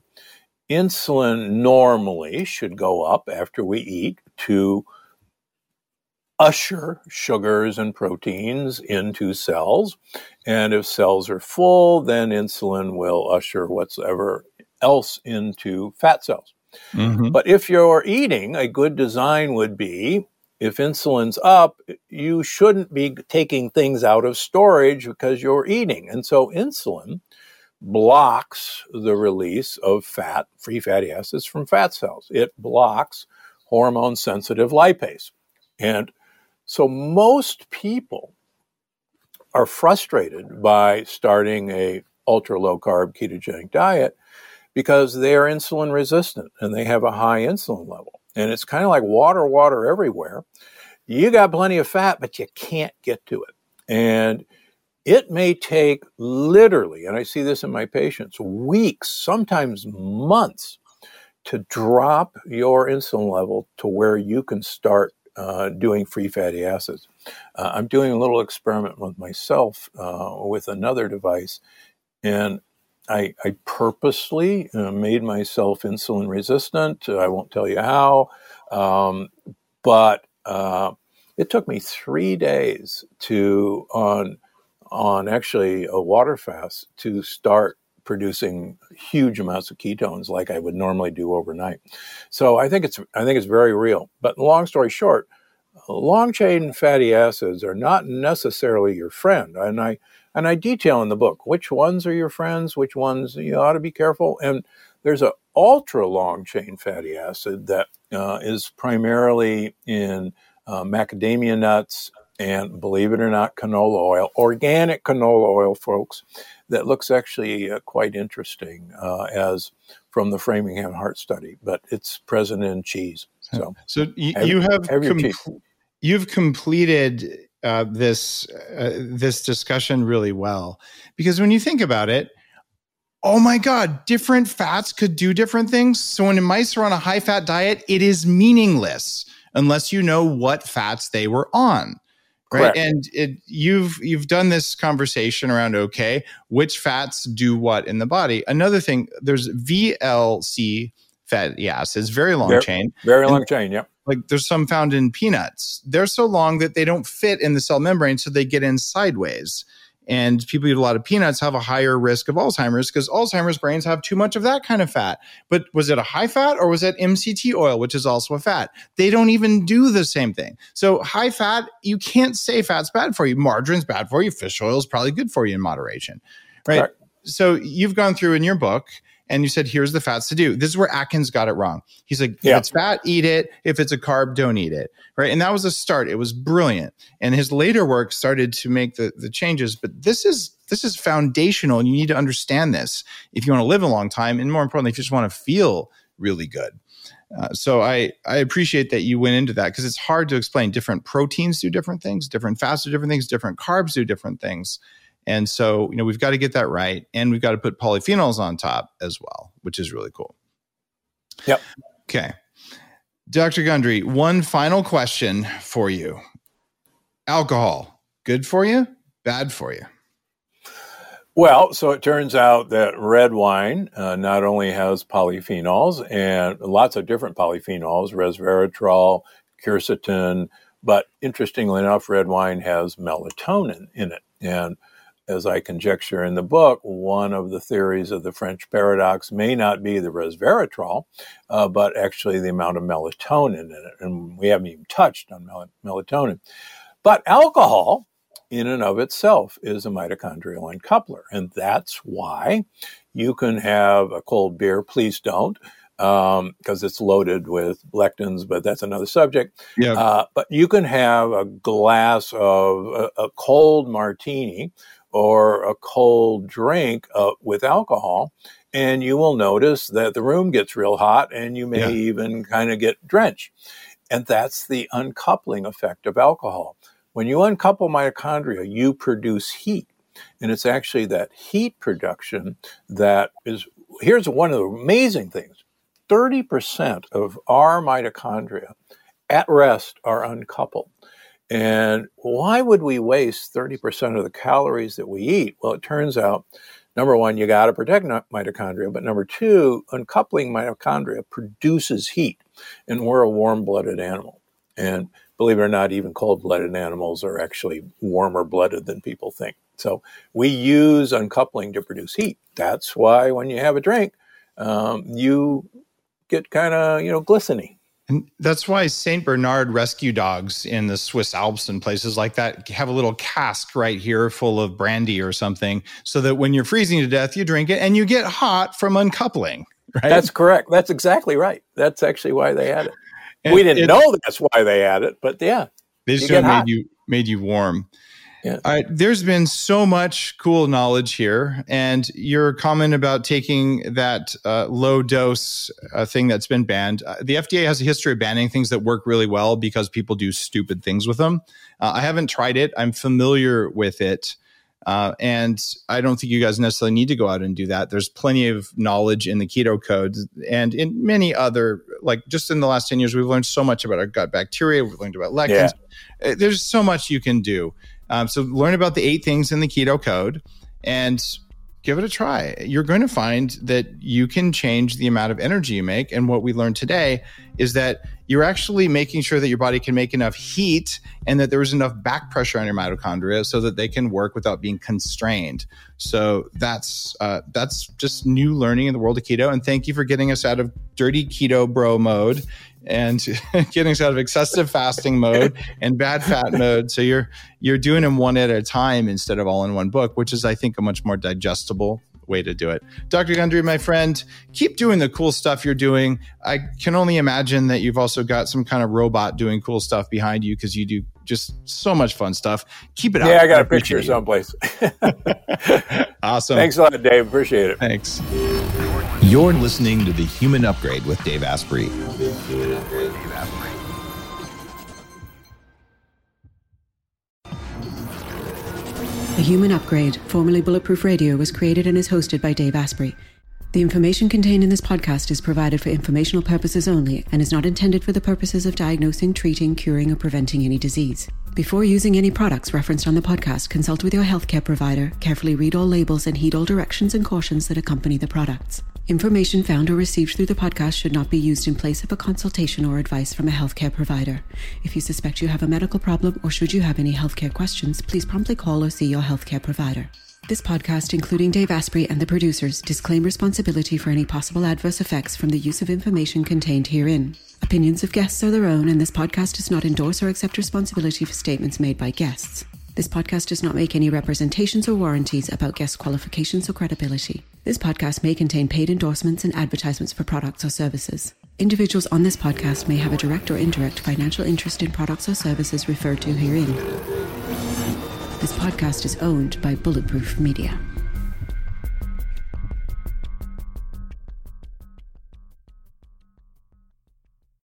insulin normally should go up after we eat to usher sugars and proteins into cells. And if cells are full, then insulin will usher whatever else into fat cells. Mm-hmm. But if you're eating, a good design would be, if insulin's up, you shouldn't be taking things out of storage because you're eating. And so insulin blocks the release of fat, free fatty acids from fat cells. It blocks hormone-sensitive lipase. And so most people are frustrated by starting a ultra-low-carb ketogenic diet because they are insulin resistant and they have a high insulin level. And it's kind of like water everywhere. You got plenty of fat, but you can't get to it. And it may take literally, and I see this in my patients, weeks, sometimes months, to drop your insulin level to where you can start doing free fatty acids. I'm doing a little experiment with myself with another device, and I purposely made myself insulin resistant. I won't tell you how, but it took me 3 days on actually a water fast to start producing huge amounts of ketones like I would normally do overnight. So I think it's very real. But long story short, long chain fatty acids are not necessarily your friend. And I detail in the book which ones are your friends, which ones you ought to be careful. And there's an ultra long chain fatty acid that is primarily in macadamia nuts, and believe it or not, canola oil, organic canola oil, folks, that looks actually quite interesting as from the Framingham Heart Study, but it's present in cheese. So you've completed this discussion really well, because when you think about it, oh my God, different fats could do different things. So when mice are on a high fat diet, it is meaningless unless you know what fats they were on. Right. Correct. And you've done this conversation around, okay, which fats do what in the body. Another thing, there's VLC fatty acids, very long chain. Very long chain, yeah. Like there's some found in peanuts. They're so long that they don't fit in the cell membrane, so they get in sideways. And people who eat a lot of peanuts have a higher risk of Alzheimer's because Alzheimer's brains have too much of that kind of fat. But was it a high fat or was it MCT oil, which is also a fat? They don't even do the same thing. So high fat, you can't say fat's bad for you. Margarine's bad for you. Fish oil is probably good for you in moderation, right? Correct. So you've gone through in your book and you said, here's the fats to do. This is where Atkins got it wrong. He's like, if it's fat, eat it. If it's a carb, don't eat it. Right. And that was a start. It was brilliant. And his later work started to make the changes. But this is foundational. And you need to understand this if you want to live a long time. And more importantly, if you just want to feel really good. So I appreciate that you went into that because it's hard to explain. Different proteins do different things. Different fats do different things. Different carbs do different things. And so, we've got to get that right. And we've got to put polyphenols on top as well, which is really cool. Yep. Okay. Dr. Gundry, one final question for you. Alcohol, good for you, bad for you? Well, so it turns out that red wine not only has polyphenols and lots of different polyphenols, resveratrol, quercetin, but interestingly enough, red wine has melatonin in it. And as I conjecture in the book, one of the theories of the French paradox may not be the resveratrol, but actually the amount of melatonin in it. And we haven't even touched on melatonin. But alcohol, in and of itself, is a mitochondrial uncoupler. And that's why you can have a cold beer. Please don't, because it's loaded with lectins, but that's another subject. Yeah. But you can have a glass of a cold martini or a cold drink with alcohol, and you will notice that the room gets real hot and you may even kind of get drenched. And that's the uncoupling effect of alcohol. When you uncouple mitochondria, you produce heat. And it's actually that heat production that is, here's one of the amazing things. 30% of our mitochondria at rest are uncoupled. And why would we waste 30% of the calories that we eat? Well, it turns out, number one, you got to protect mitochondria. But number two, uncoupling mitochondria produces heat. And we're a warm-blooded animal. And believe it or not, even cold-blooded animals are actually warmer-blooded than people think. So we use uncoupling to produce heat. That's why when you have a drink, you get kind of, glistening. And that's why St. Bernard rescue dogs in the Swiss Alps and places like that have a little cask right here full of brandy or something, so that when you're freezing to death, you drink it and you get hot from uncoupling, right? That's correct. That's exactly right. That's actually why they had it. And we didn't know that's why they had it, but yeah. They just made you warm. Yeah. All right, there's been so much cool knowledge here, and your comment about taking that low dose thing that's been banned. The FDA has a history of banning things that work really well because people do stupid things with them. I haven't tried it. I'm familiar with it, and I don't think you guys necessarily need to go out and do that. There's plenty of knowledge in the keto code and in many other, like just in the last 10 years, we've learned so much about our gut bacteria. We've learned about lectins. Yeah. There's so much you can do. So learn about the 8 things in the keto code and give it a try. You're going to find that you can change the amount of energy you make. And what we learned today is that you're actually making sure that your body can make enough heat and that there is enough back pressure on your mitochondria so that they can work without being constrained. So that's just new learning in the world of keto. And thank you for getting us out of dirty keto bro mode and getting us out of excessive fasting mode and bad fat mode. So you're doing them one at a time instead of all in one book, which is, I think, a much more digestible way to do it. Dr. Gundry, my friend, keep doing the cool stuff you're doing. I can only imagine that you've also got some kind of robot doing cool stuff behind you because you do just so much fun stuff. Keep it up. Yeah, I got a picture someplace. Awesome. Thanks a lot, Dave. Appreciate it. Thanks. You're listening to The Human Upgrade with Dave Asprey. The Human Upgrade, formerly Bulletproof Radio, was created and is hosted by Dave Asprey. The information contained in this podcast is provided for informational purposes only and is not intended for the purposes of diagnosing, treating, curing, or preventing any disease. Before using any products referenced on the podcast, consult with your healthcare provider, carefully read all labels, and heed all directions and cautions that accompany the products. Information found or received through the podcast should not be used in place of a consultation or advice from a healthcare provider. If you suspect you have a medical problem or should you have any healthcare questions, please promptly call or see your healthcare provider. This podcast, including Dave Asprey and the producers, disclaim responsibility for any possible adverse effects from the use of information contained herein. Opinions of guests are their own, and this podcast does not endorse or accept responsibility for statements made by guests. This podcast does not make any representations or warranties about guest qualifications or credibility. This podcast may contain paid endorsements and advertisements for products or services. Individuals on this podcast may have a direct or indirect financial interest in products or services referred to herein. This podcast is owned by Bulletproof Media.